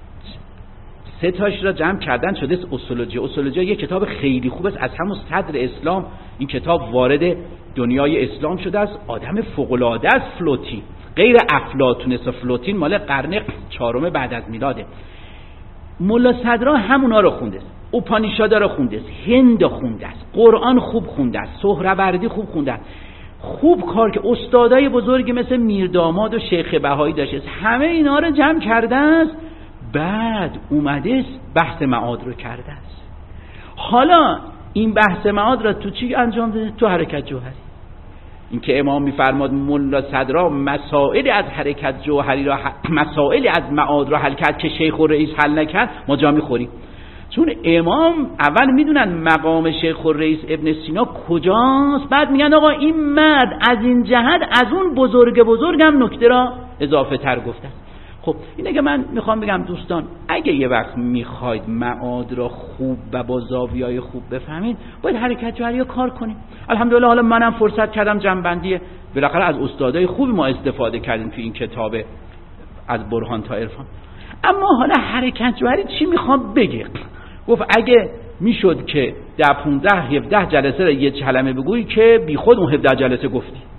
سه تاش را جمع کردن شده است اصولوجیا. اصولوجیا یک کتاب خیلی خوب است، از همون صدر اسلام این کتاب وارد دنیای اسلام شده است. آدم فوق‌العاده است فلوتین، غیر افلاطون است. فلوتین مال قرن چهارم بعد از میلاده. ملا صدرا همونا رو خونده است، اوپانیشادا رو خونده است، هند خونده است، قرآن خوب خونده است، سهروردی خوب خونده است. خوب کار که استادای بزرگی مثل میرداماد و شیخ بهایی داشته است. همه اینا رو جمع کرده است، بعد اومده است بحث معاد رو کرده است. حالا این بحث معاد را تو چی انجام داده؟ تو حرکت جوهری. این که امام میفرماد ملا صدرا مسائلی از حرکت جوهری را مسائلی از معاد را حل کرد که شیخ الرئیس حل نکرد، ما جا میخوریم. چون امام اول میدونن مقام شیخ الرئیس ابن سینا کجاست، بعد میگن آقا این مرد از این جهت از اون بزرگ بزرگ هم نکته را اضافه تر گفتن. خب اینه که من میخوام بگم دوستان، اگه یه وقت میخواید معاد را خوب و با زاویه‌های خوب بفهمید، باید حرکت جوهری رو کار کنیم. الحمدلله حالا منم فرصت کردم جنبندی، بالاخره از استادای خوبی ما استفاده کردیم تو این کتاب از برهان تا عرفان. اما حالا حرکت جوهری چی میخوام بگه؟ گفت اگه میشد که ده پونزده هفده جلسه را یه کلمه بگویی که بی خود اون هفده جلسه گفتی.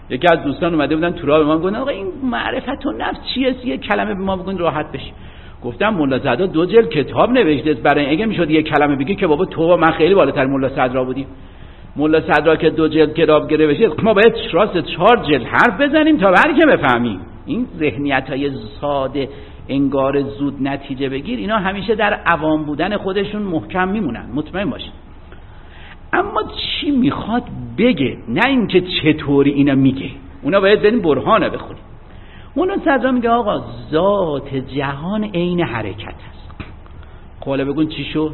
یکی از دوستان اومده بودن تو راه به ما گفتن آقا این معرفت النفس چیه؟ یه کلمه به ما بگین راحت بشیم. گفتم ملا صدرا دو جلد کتاب نوشته برای اگه میشد یه کلمه بگی که بابا تو و من خیلی بالاتر ملا صدرا بودیم. ملا صدرا که دو جلد کتاب گرفته ما باید راست چهار جلد حرف بزنیم تا هر که بفهمیم. این ذهنیت‌های ساده انگار زود نتیجه بگیر اینا همیشه در عوام بودن خودشون محکم میمونن، مطمئن باشین. اما چی میخواد بگه، نه اینکه چطوری اینا میگه. اونا باید بریم برهانه بخونیم. ملا صدرا میگه آقا ذات جهان عین حرکت است. خب حالا بگون چی شد؟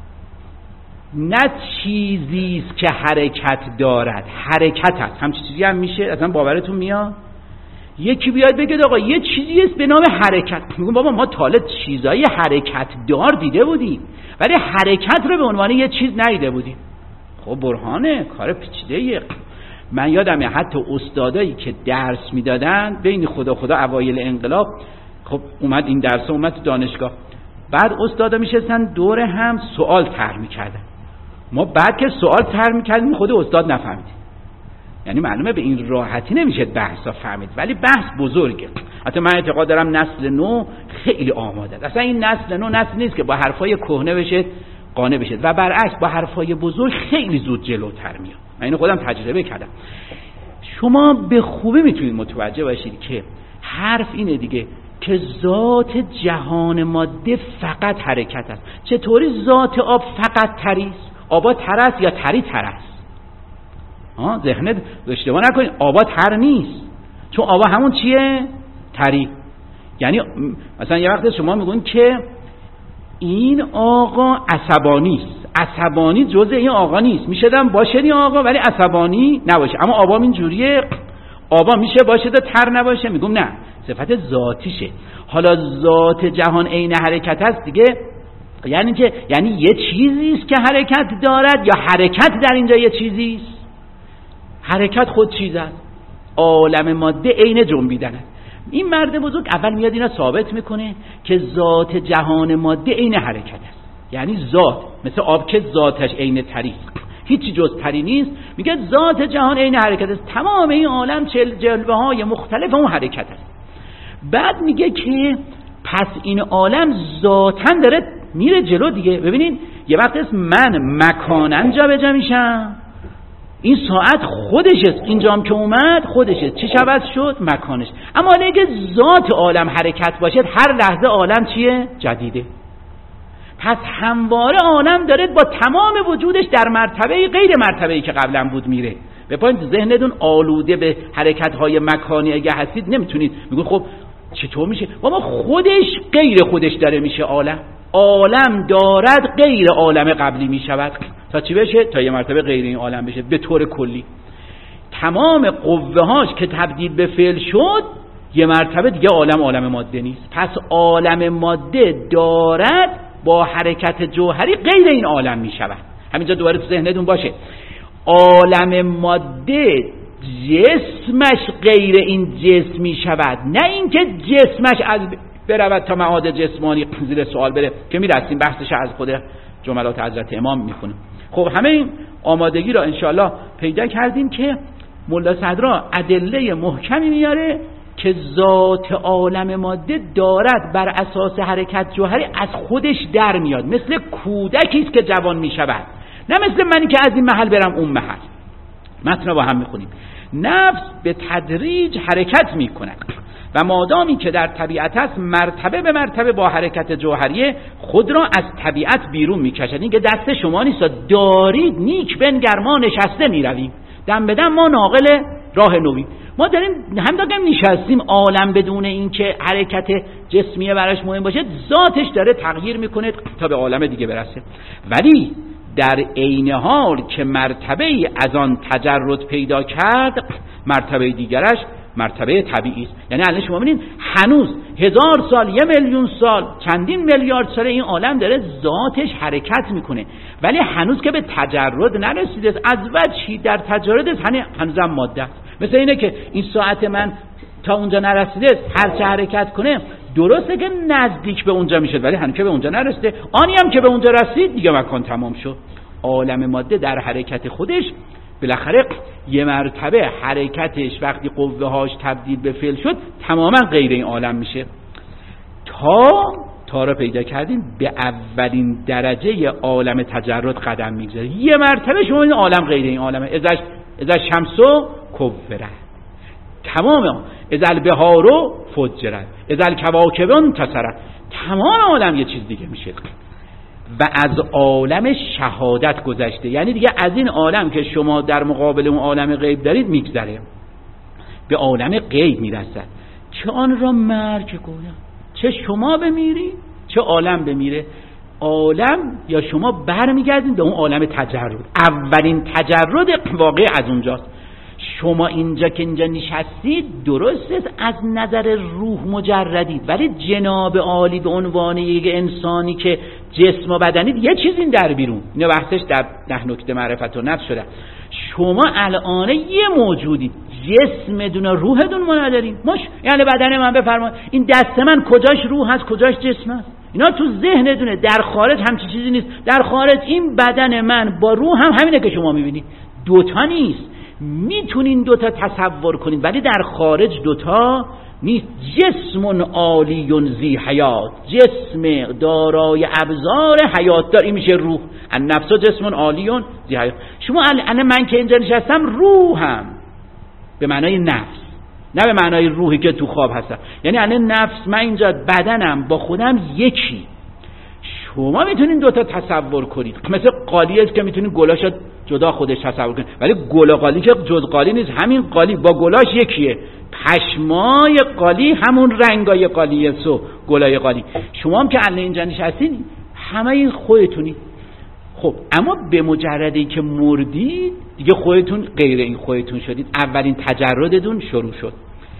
نه چیزی است که حرکت دارد، حرکت است. همچین چیزی هم میشه؟ اصلا باورتون میاد؟ یکی بیاد بگه آقا یه چیزی است به نام حرکت. میگم بابا ما تا حالا چیزای حرکت دار دیده بودیم ولی حرکت رو به عنوان یه چیز ندیده بودیم. خب برهانه، کار پیچیده‌ایه. من یادمه حتی استادایی که درس میدادن بین خدا خدا اوایل انقلاب، خب اومد این درس اومد تو دانشگاه، بعد استادا میشستن دور هم سوال طرح میکردن. ما بعد که سوال طرح میکردیم خود استاد نفهمید. یعنی معلومه به این راحتی نمیشه بحثا فهمید، ولی بحث بزرگه. حتی من اعتقاد دارم نسل نو خیلی آماده است. اصلا این نسل نو نسل نیست که با حرفای کهنه بشه قانع بشه و برعکس با حرفای بزرگ خیلی زود جلوتر میاد. من اینو خودم تجربه کردم. شما به خوبی میتونید متوجه باشید که حرف اینه دیگه که ذات جهان ماده فقط حرکت است. چطوری ذات آب فقط تری است؟ آبا تر است یا تری تر است؟ ها ذهنت اشتباه نکنید، آبا تر نیست، چون آبا همون چیه؟ تری. یعنی مثلا یه وقت شما میگون که این آقا عصبانی است، عصبانی جزء این آقا نیست. میشدم باشه این آقا ولی عصبانی نباشه. اما آبا اینجوریه، آبا میشه باشه تا تر نباشه. میگم نه، صفت ذاتیشه. حالا ذات جهان عین حرکت است دیگه، یعنی که یعنی یه چیزی است که حرکت دارد یا حرکت در اینجا یه چیزی است؟ حرکت خود چیز است. عالم ماده عین جنبیدن است. این مرد بزرگ اول میاد اینا ثابت میکنه که ذات جهان ماده عین حرکت است. یعنی ذات مثل آب که ذاتش عین تری است، هیچی جز تری نیست. میگه ذات جهان عین حرکت است، تمام این عالم جلوه های مختلف اون حرکت است. بعد میگه که پس این عالم ذاتاً داره میره جلو دیگه. ببینید یه وقت است من مکاناً جا به جا میشم، این ساعت خودش است، اینجام که اومد خودش است، چه عوض شد؟ مکانش. اما اگه ذات عالم حرکت باشد هر لحظه عالم چیه؟ جدیده. پس همواره عالم داره با تمام وجودش در مرتبه غیر مرتبه‌ای که قبلا بود میره. به پایین ذهنتون آلوده به حرکت‌های مکانی اگه هستید نمیتونید میگید خب چطور میشه؟ اما خودش غیر خودش داره میشه عالم. عالم دارد غیر عالم قبلی میشود تا چی بشه؟ تا یه مرتبه غیر این عالم بشه به طور کلی. تمام قوه هاش که تبدیل به فعل شد یه مرتبه دیگه عالم عالم ماده نیست. پس عالم ماده دارد با حرکت جوهری غیر این عالم میشود. همینجا دوباره تو ذهنتون باشه عالم ماده جسمش غیر این جسم میشود، نه اینکه جسمش از برود تا معاد جسمانی زیر سوال بره که میرسیم بحثش از خود جملات حضرت امام میخونیم. خب همه این آمادگی را انشاءالله پیدا کردیم که ملا صدرا ادله محکمی میاره که ذات عالم ماده دارد بر اساس حرکت جوهری از خودش در میاد، مثل کودکی است که جوان میشود، نه مثل منی که از این محل برم اون محل. متن با هم میخونیم. نفس به تدریج حرکت میکند و مادامی که در طبیعت است مرتبه به مرتبه با حرکت جوهریه خود را از طبیعت بیرون میکشد. این که دست شما نیست، دارید نیک بنگر ما نشسته میرویم، دم به دم ما ناقل راه نویم. ما داریم هم داریم نشستیم، عالم بدون این که حرکت جسمیه براش مهم باشه ذاتش داره تغییر میکنه تا به عالم دیگه برسه. ولی در عین حال که مرتبه ای از آن تجرد پیدا کرد مرتبه دیگرش مرتبه طبیعی است. یعنی الان شما ببینید هنوز هزار سال، یه میلیون سال، چندین میلیارد سال این عالم داره ذاتش حرکت میکنه ولی هنوز که به تجرد نرسیده. از وجهی در تجرد هنوزم ماده است. مثل اینه که این ساعت من تا اونجا نرسیده هر چه حرکت کنه درسته که نزدیک به اونجا میشد ولی هنوز که به اونجا نرسیده. آنی هم که به اونجا رسید دیگه مکان تمام شد. عالم ماده در حرکت خودش بالاخره یه مرتبه حرکتش وقتی قوه هاش تبدیل به فعل شد تماما غیر این عالم میشه. تا تا را پیدا کردیم به اولین درجه عالم تجرد قدم میگذاره. یه مرتبه شما این عالم غیر این عالمه. ازش ازش شمسو کوفره، تمام ازل بهارو فجره، ازل کواکبون تسره، تمام عالم یه چیز دیگه میشه و از عالم شهادت گذشته. یعنی دیگه از این عالم که شما در مقابل اون عالم غیب دارید میگذره، به عالم غیب میرسد. چه آن را مرگ گویم، چه شما بمیری چه عالم بمیره، عالم یا شما برمیگردید به اون عالم تجرد. اولین تجرد واقع از اونجاست. شما اینجا که اینجا نشستید درست است از نظر روح مجردید، ولی جناب عالی به عنوان یک انسانی که جسم و بدنید یه چیزین در بیرون. اینو بحثش در ده نکته معرفت و نفس شده. شما الان یه موجودید، جسم دونه روح دون ما نداریم. مش یعنی بدن من بفرمایید این دست من کجاش روح هست کجاش جسم هست، اینا تو ذهن دونه. در خارج همچین چیزی نیست. در خارج این بدن من با روح هم همینه که شما میبینید، دوتا نیست. میتونین دوتا تصور کنین ولی در خارج دوتا نیست. جسم عالی ذی حیات، جسم دارای ابزار حیات دار، این میشه روح. النفس جسم عالی ذی حیات. شما الان من که اینجا نشستم روحم به معنای نفس، نه به معنای روحی که تو خواب هستم. یعنی الان نفس من اینجا، بدنم با خودم یکی. شما میتونین دوتا تصور کنید، مثل قالی است که میتونین گلاشو جدا خودش تصور کنید، ولی گل قالی که جز قالی نیست، همین قالی با گلاش یکیه. پشمای قالی همون رنگای قالیه، سو گلای قالی. شما هم که الان اینجا نشستین همه این خودتونی. خب اما به مجردی که مردید دیگه خودتون غیر این خودتون شدید. اولین تجردتون شروع شد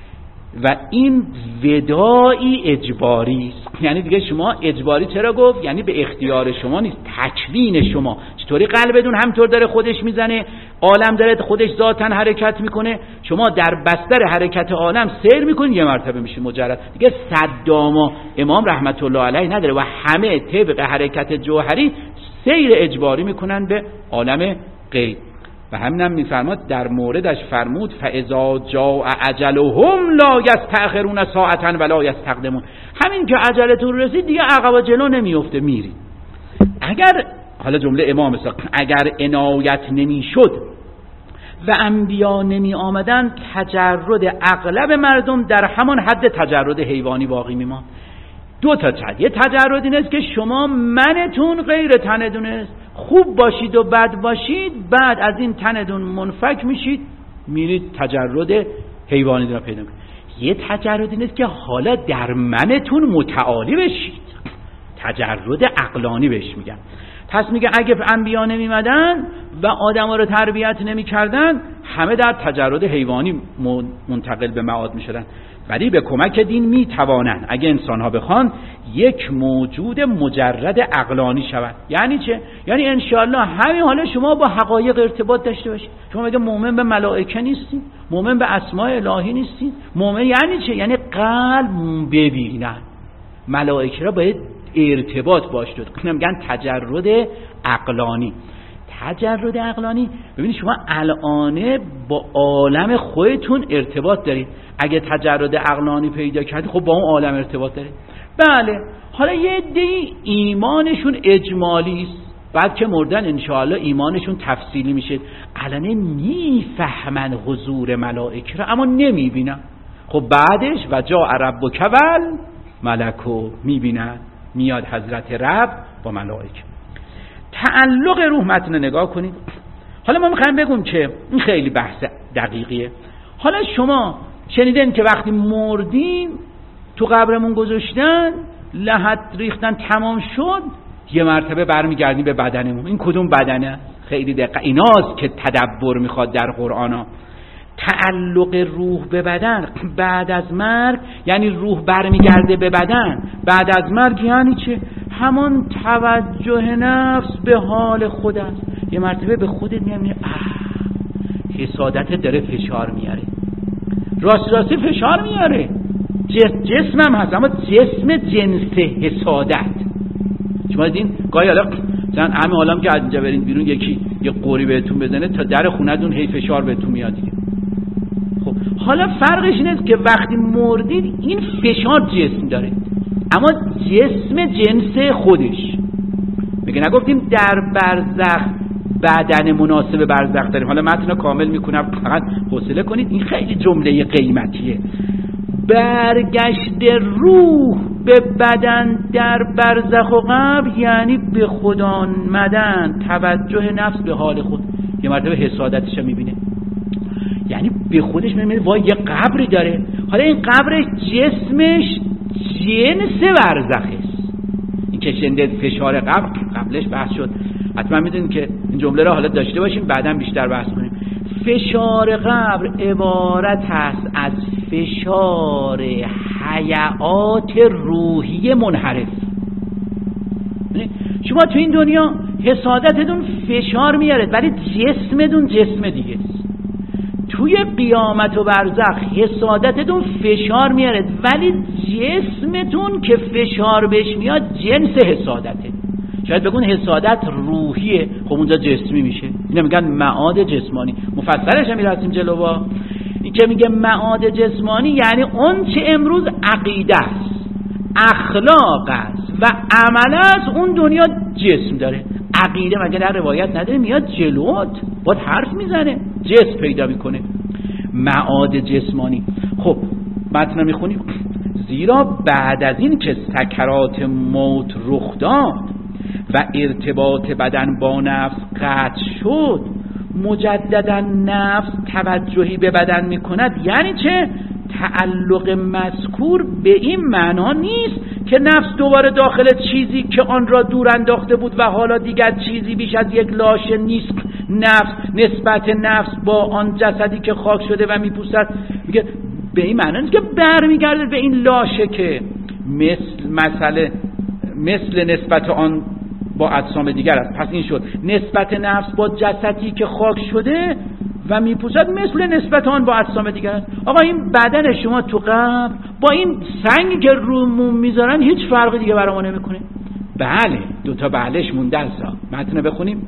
و این وداعی اجباری است. یعنی دیگه شما اجباری چرا گفت؟ یعنی به اختیار شما نیست، تکوین شما. چطوری قلبتون همطور داره خودش میزنه، عالم داره خودش ذاتاً حرکت میکنه، شما در بستر حرکت عالم سیر میکنید، یه مرتبه میشه مجرد. دیگه صدام امام رحمت الله علیه نداره و همه طبق حرکت جوهری سیر اجباری میکنن به عالم غیب. و همینم میفرماد در موردش فرمود فاذا جاء اجلهم لا یستأخرون ساعتا ولا یستقدمون. همین که اجلتون رسید دیگه عقب و جلو نمیفته، میری. اگر حالا جمله امام است، اگر عنایت نمیشد و انبیا نمی آمدن تجرد اغلب مردم در همان حد تجرد حیوانی باقی میماند. دو تا تجرد. یه تجرد این است که شما منتون غیر تنتون است، خوب باشید و بد باشید، بعد از این تنتون منفک میشید میرید تجرد حیوانی را پیدا کنید. یه تجرد این است که حالا در منتون متعالی بشید، تجرد عقلانی بهش میگن. پس میگه اگه انبیا نمیمدن و آدما رو تربیت نمیکردن همه در تجرد حیوانی منتقل به معاد میشدن، ولی به کمک دین میتوانند اگه انسان‌ها بخوان یک موجود مجرد عقلانی شوند. یعنی چه؟ یعنی انشاءالله همین حالا شما با حقایق ارتباط داشته باشید. شما مگه مؤمن به ملائکه نیستین؟ مؤمن به اسماء الهی نیستین؟ مؤمن یعنی چه؟ یعنی قلب ببینن ملائکه را باید ارتباط باش داد. میگن تجرد عقلانی. تجرد عقلانی، ببینید شما الان با عالم خودتون ارتباط دارید. اگه تجرد عقلانی پیدا کردید خب با اون عالم ارتباط دارید. بله، حالا یه عده‌ای ایمانشون اجمالی است، بعد که مردن انشاءالله ایمانشون تفصیلی میشه. الان میفهمن حضور ملائکه رو اما نمیبینن. خب بعدش و جاء ربک ول ملکو، میبینن میاد حضرت رب با ملائکه. تعلق روح متن نگاه کنید. حالا ما میخوایم بگم که این خیلی بحث دقیقیه. حالا شما شنیدین که وقتی مردیم تو قبرمون گذاشتن، لحد ریختن، تمام شد، یه مرتبه برمیگردیم به بدنمون. این کدوم بدنه؟ خیلی دقیق ایناست که تدبر میخواد در قرآن ها. تعلق روح به بدن بعد از مرگ یعنی روح برمیگرده به بدن بعد از مرگ یعنی چه؟ همون توجه نفس به حال خود است. یه مرتبه به خودت میگی حسادت داره فشار میاره، راست راستی فشار میاره. جسمم هست اما جسم جنس حسادت. شما دیدین گاهی حالا مثلا همه حالا که از اینجا برین بیرون یکی یه قوری بهتون بزنه تا در خونه‌تون هی فشار بهتون میاد دیگه. خب حالا فرقش اینه که وقتی مردید این فشار جسم داره، اما جسم جنس خودش. میگه نگفتیم در برزخ بدن مناسب برزخ داریم. حالا متن کامل میکنم، فقط حوصله کنید، این خیلی جمله قیمتیه. برگشت روح به بدن در برزخ و قبر یعنی به خدا آمدن، توجه نفس به حال خود. یه مرتبه حسادتش میبینه، یعنی به خودش میبینه وای یه قبری داره. حالا این قبرش جسمش جنس برزخه. این که شنده فشار قبر قبلش بحث شد، حتما میدونید که این جمله را حالا داشته باشیم، بعداً بیشتر بحث کنیم. فشار قبر عبارت است از فشار حیات روحی منحرف. شما تو این دنیا حسادتتون فشار میاره ولی جسمتون جسم دیگه است. توی قیامت و برزخ حسادتتون فشار میاره ولی جسمتون که فشار بهش میاد جنس حسادته. شاید بگون حسادت روحیه، خب اونجا جسمی میشه. اینا میگن معاد جسمانی. مفصلش هم میرسیم جلو. با این که میگه معاد جسمانی یعنی اون چه امروز عقیده است، اخلاق است و عمل است، اون دنیا جسم داره. عقیده مگه در روایت نداره میاد جلوت باید حرف میزنه، جسم پیدا میکنه. معاد جسمانی. خب متن میخونیم. زیرا بعد از این که سکرات موت رخ داد و ارتباط بدن با نفس قطع شد، مجددا نفس توجهی به بدن میکند. یعنی چه؟ تعلق مذکور به این معنا نیست که نفس دوباره داخل چیزی که آن را دور انداخته بود و حالا دیگر چیزی بیش از یک لاشه نیست. نفس نسبت نفس با آن جسدی که خاک شده و میپوسد، میگه به این معنا نیست که برمیگرده به این لاشه که مثل مسئله مثل نسبت آن با اجسام دیگر است. پس این شد نسبت نفس با جسدی که خاک شده و میپوسد مثل نسبت آن با اجسام دیگر است. آقا این بدن شما تو قبر با این سنگی که رو موم میذارن هیچ فرقی دیگه برای ما نمیکنه. بله دوتا بعلش مونده است. متن بخونیم.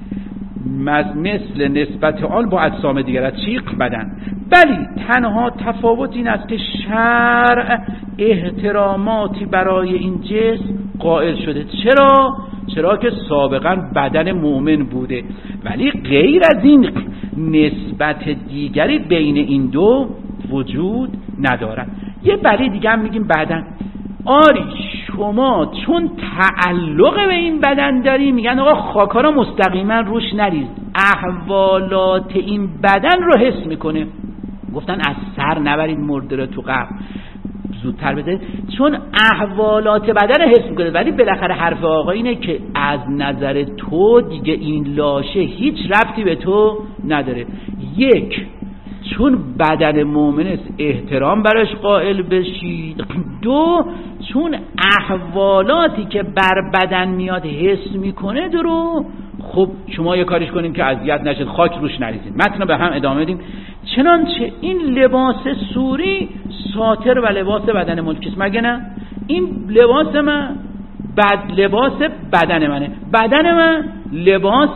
مثل نسبت آن با اجسام دیگر است. چیق بدن. بلی تنها تفاوت این است که شرع احتراماتی برای این جسم قائل شده. چرا؟ چرا که سابقا بدن مؤمن بوده، ولی غیر از این نسبت دیگری بین این دو وجود ندارد. یه بلی دیگه هم میگیم بدن. آری شما چون تعلق به این بدن داری، میگن آقا خاکا را مستقیما روش نریز، احوالات این بدن رو حس میکنه. گفتن از سر نبرید مرده رو تو قبر، زودتر بذارید، چون احوالات بدن حس میکنه. ولی بالاخره حرف آقا اینه که از نظر تو دیگه این لاشه هیچ ربطی به تو نداره. یک، چون بدن مؤمن است احترام براش قائل بشید. دو، چون احوالاتی که بر بدن میاد حس میکنه درو، خب شما یه کاریش کنین که اذیت نشد، خاک روش نریزید. متن به هم ادامه بدیم. چنانچه این لباس سوری ساتر و لباس بدن ملکی است. مگه نه؟ این لباس من بد لباس بدن منه، بدن من لباس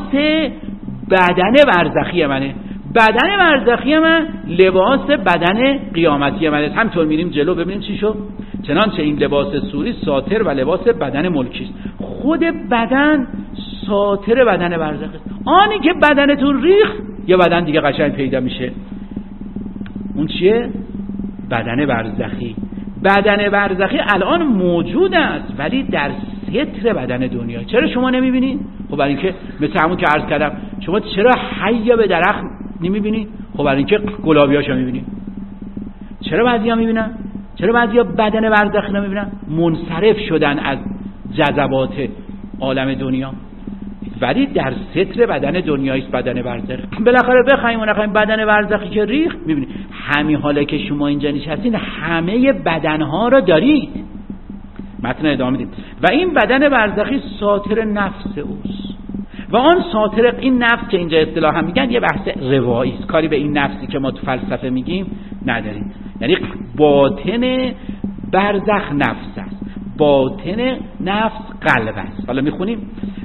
بدن برزخی منه، بدن برزخی من لباس بدن قیامتی منه. همینطور میریم جلو ببینیم چی شد. چنانچه این لباس سوری ساتر و لباس بدن ملکی است. خود بدن ساتر بدن برزخی است. آنی که بدنتون ریخت یه بدن دیگه قشنگ پیدا میشه. اون چیه؟ بدن برزخی. بدن برزخی الان موجود است ولی در ستر بدن دنیا. چرا شما نمیبینید؟ خب برای اینکه مثل همون که عرض کردم، شما چرا حیا به درخت نمیبینید؟ خب برای اینکه گلابیاشو میبینید. چرا بعضیا میبینن؟ چرا بعضیا بدن برزخی نمیبینن؟ منصرف شدن از جذبات عالم دنیا، ولی در ستر بدن دنیاییست بدن برزخی. بالاخره بخوایم و نخوایم بدن برزخی که ریخت میبینید. همین حاله که شما اینجا نشستین همه بدنها را دارید. متن ادامه میدیم. و این بدن برزخی ساتر نفس اوست و آن ساتر این نفس که اینجا اصطلاحا میگن یه بحث روایی است، کاری به این نفسی که ما تو فلسفه میگیم نداریم. یعنی باطن برزخ نفس است، باطن نفس قلب است. حالا میخونیم.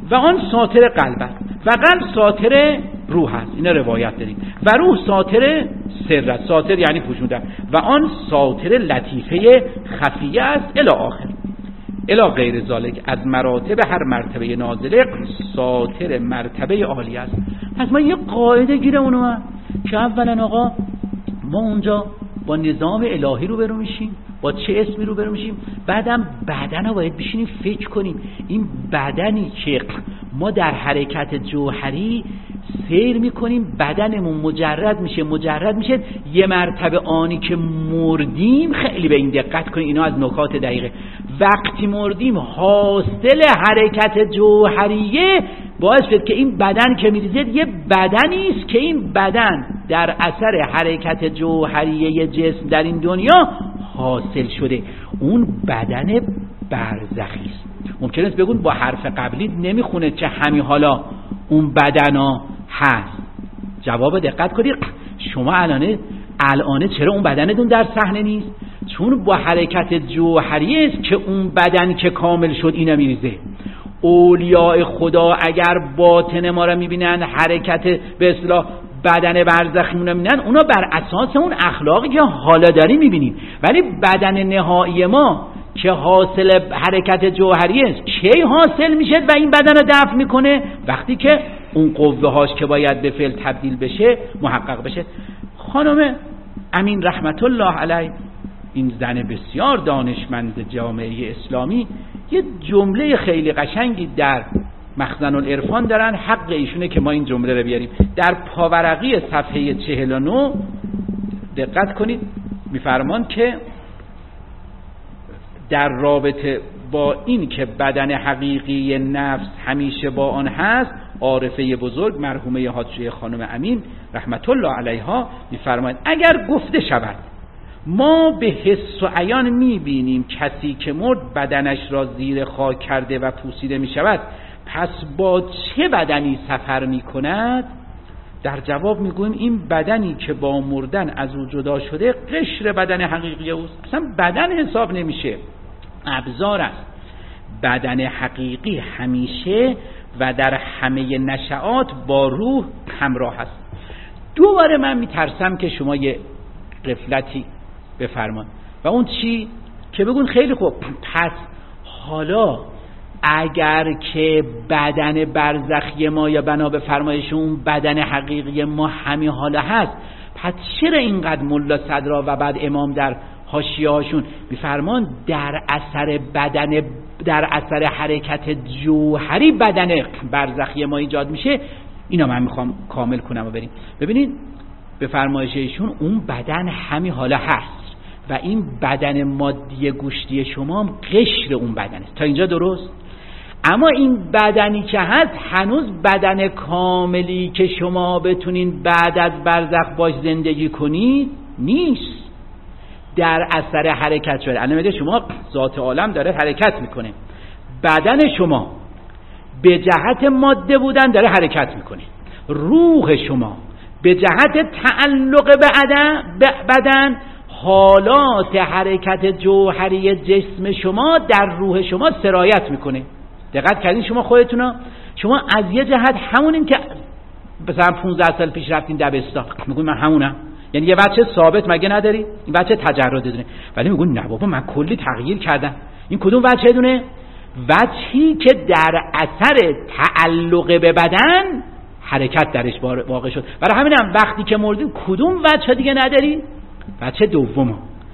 و آن ساتر قلب است و قلب ساتر روح است. اینا روایت داریم. و روح ساتر سر است. ساتر یعنی پوشوندن. و آن ساتر لطیفه خفیه است الی آخر الی غیر ذالک. از مراتب هر مرتبه نازله ساتر مرتبه عالی است. پس ما یه قاعده گیره اونو که اولا آقا ما اونجا با نظام الهی رو برو میشیم، با چه اسمی رو برو میشیم، بعدم بدن رو باید بشینیم فکر کنیم این بدنی که ما در حرکت جوهری سیر میکنیم بدنمون مجرد میشه مجرد میشه یه مرتبه آنی که مردیم، خیلی به این دقت کنیم، اینا از نکات دقیقه. وقتی مردیم حاصل حرکت جوهریه باعث شد که این بدن که میریزید یه بدنی است که این بدن در اثر حرکت جوهریه جسم در این دنیا حاصل شده. اون بدن برزخی است. ممکنه است بگون با حرف قبلی نمیخونه که همین حالا اون بدنا هست. جواب دقت کنید، شما الانه الانه چرا اون بدنتون در صحنه نیست؟ چون با حرکت جوهری است که اون بدن که کامل شد اینا میریزه. اولیاء خدا اگر باطن ما را میبینن، حرکت به اصطلاح بدن برزخیمون رو میبینن، اونا بر اساس اون اخلاقی که حالا داریم میبینیم. ولی بدن نهایی ما که حاصل حرکت جوهری است کی حاصل میشه و این بدن رو دفع میکنه؟ وقتی که اون قوه هاش که باید به فعل تبدیل بشه محقق بشه. خانم امین رحمت الله علیه، این زن بسیار دانشمند جامعه اسلامی، یه جمله خیلی قشنگی در مخزن العرفان دارن، حق ایشونه که ما این جمله رو بیاریم. در پاورقی صفحه چهل و نه دقت کنید، میفرمان که در رابطه با این که بدن حقیقی نفس همیشه با آن هست، عارفه بزرگ مرحومه حاجیه خانم امین رحمت الله علیها میفرماید اگر گفته شود ما به حس و عیان میبینیم کسی که مرد بدنش را زیر خاک کرده و پوسیده میشود، پس با چه بدنی سفر میکند؟ در جواب میگویم این بدنی که با مردن از او جدا شده قشر بدن حقیقی اوست. اصلا بدن حساب نمیشه، ابزار است. بدن حقیقی همیشه و در همه نشعات با روح همراه است. دوباره من میترسم که شما یه غفلتی بفرمان و اون چی که بگون خیلی خوب، پس حالا اگر که بدن برزخی ما یا بنا به فرمایش اون بدن حقیقی ما همین حالا هست، پس چرا اینقدر ملا صدرا و بعد امام در حاشیه هاشون میفرمان در اثر بدن در اثر حرکت جوهری بدن برزخی ما ایجاد میشه؟ اینا من میخوام کامل کنم و بریم ببینید به فرمایش ایشون اون بدن همین حالا هست و این بدن مادی گوشتی شما هم قشر اون بدن است. تا اینجا درست؟ اما این بدنی که هست هنوز بدن کاملی که شما بتونین بعد از برزخ باش زندگی کنید نیست. در اثر حرکت شده. الان میگه شما ذات عالم داره حرکت میکنه، بدن شما به جهت ماده بودن داره حرکت میکنه، روح شما به جهت تعلق به بدن حالات حرکت جوهری جسم شما در روح شما سرایت میکنه. دقت کردین شما خودتونا؟ شما از یه جهت همونین که مثلا پانزده سال پیش رفتین دبستان میگون من همونم، یعنی یه بچه ثابت مگه نداری؟ این بچه تجرد دونه، ولی میگون نه بابا من کلی تغییر کردم. این کدوم بچه دونه؟ بچه‌ای که در اثر تعلق به بدن حرکت درش واقع شد. برای همینم وقتی که مردیم کدوم بچه دیگه نداری؟ بچه دومو.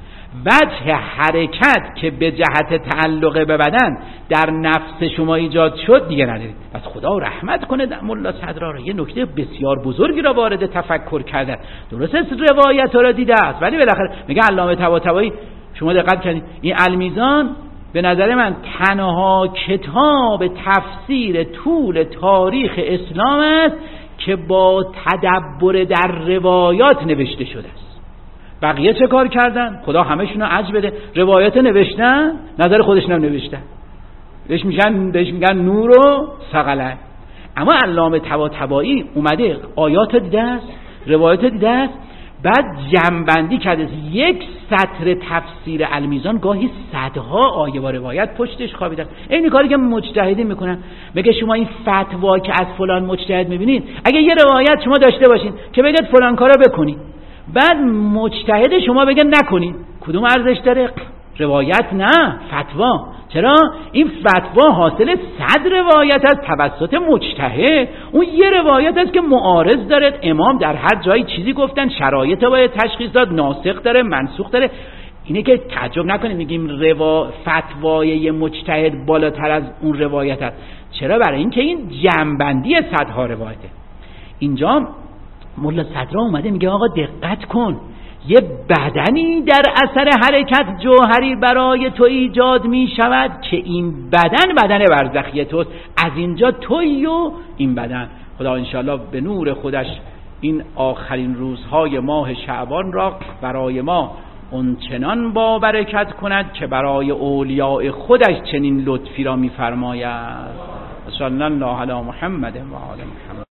وجه حرکت که به جهت تعلق به بدن در نفس شما ایجاد شد دیگه ندارید. پس خدا رحمت کنه در ملا صدرا را یه نکته بسیار بزرگی را وارد تفکر کرده. درسته روایت ها را دیده است ولی بالاخره میگه علامه طباطبایی، شما دقت کنید این المیزان به نظر من تنها کتاب تفسیر طول تاریخ اسلام است که با تدبر در روایات نوشته شده است. بقیه چه کار کردن؟ خدا همشون رو اجر بده. روایت نوشتن، نظر خودشون هم نوشتن، بهش میگن بهش میگن نور و ثقلین. اما علامه طباطبایی اومده آیات دیده است، روایت دیده است، بعد جمع‌بندی کرده. یک سطر تفسیر المیزان گاهی صدها آیه و روایت پشتش خوابیده. این کاری که مجتهدین میکنن، بگه شما این فتوا که از فلان مجتهد میبینید، اگه یه روایت شما داشته باشین که بگید فلان کارو بکنید، بعد مجتهد شما بگه نکنید، کدوم ارزش داره؟ روایت نه، فتوا. چرا؟ این فتوا حاصل صد روایت از توسط مجتهد. اون یه روایت است که معارض داره، امام در هر جایی چیزی گفتن، شرایط باید تشخیص داد، ناسخ داره، منسوخ داره. اینه که تعجب نکنید میگیم روا فتوای مجتهد بالاتر از اون روایت است. چرا؟ برای اینکه این جمع‌بندی صدها روایته. اینجا ملا صدرا اومده میگه آقا دقت کن، یه بدنی در اثر حرکت جوهری برای تو ایجاد می شود که این بدن بدن برزخی توست. از اینجا تویی و این بدن. خدا انشاءالله به نور خودش این آخرین روزهای ماه شعبان را برای ما اونچنان با برکت کند که برای اولیاء خودش چنین لطفی را می فرماید. صلی الله علی محمد و آل محمد.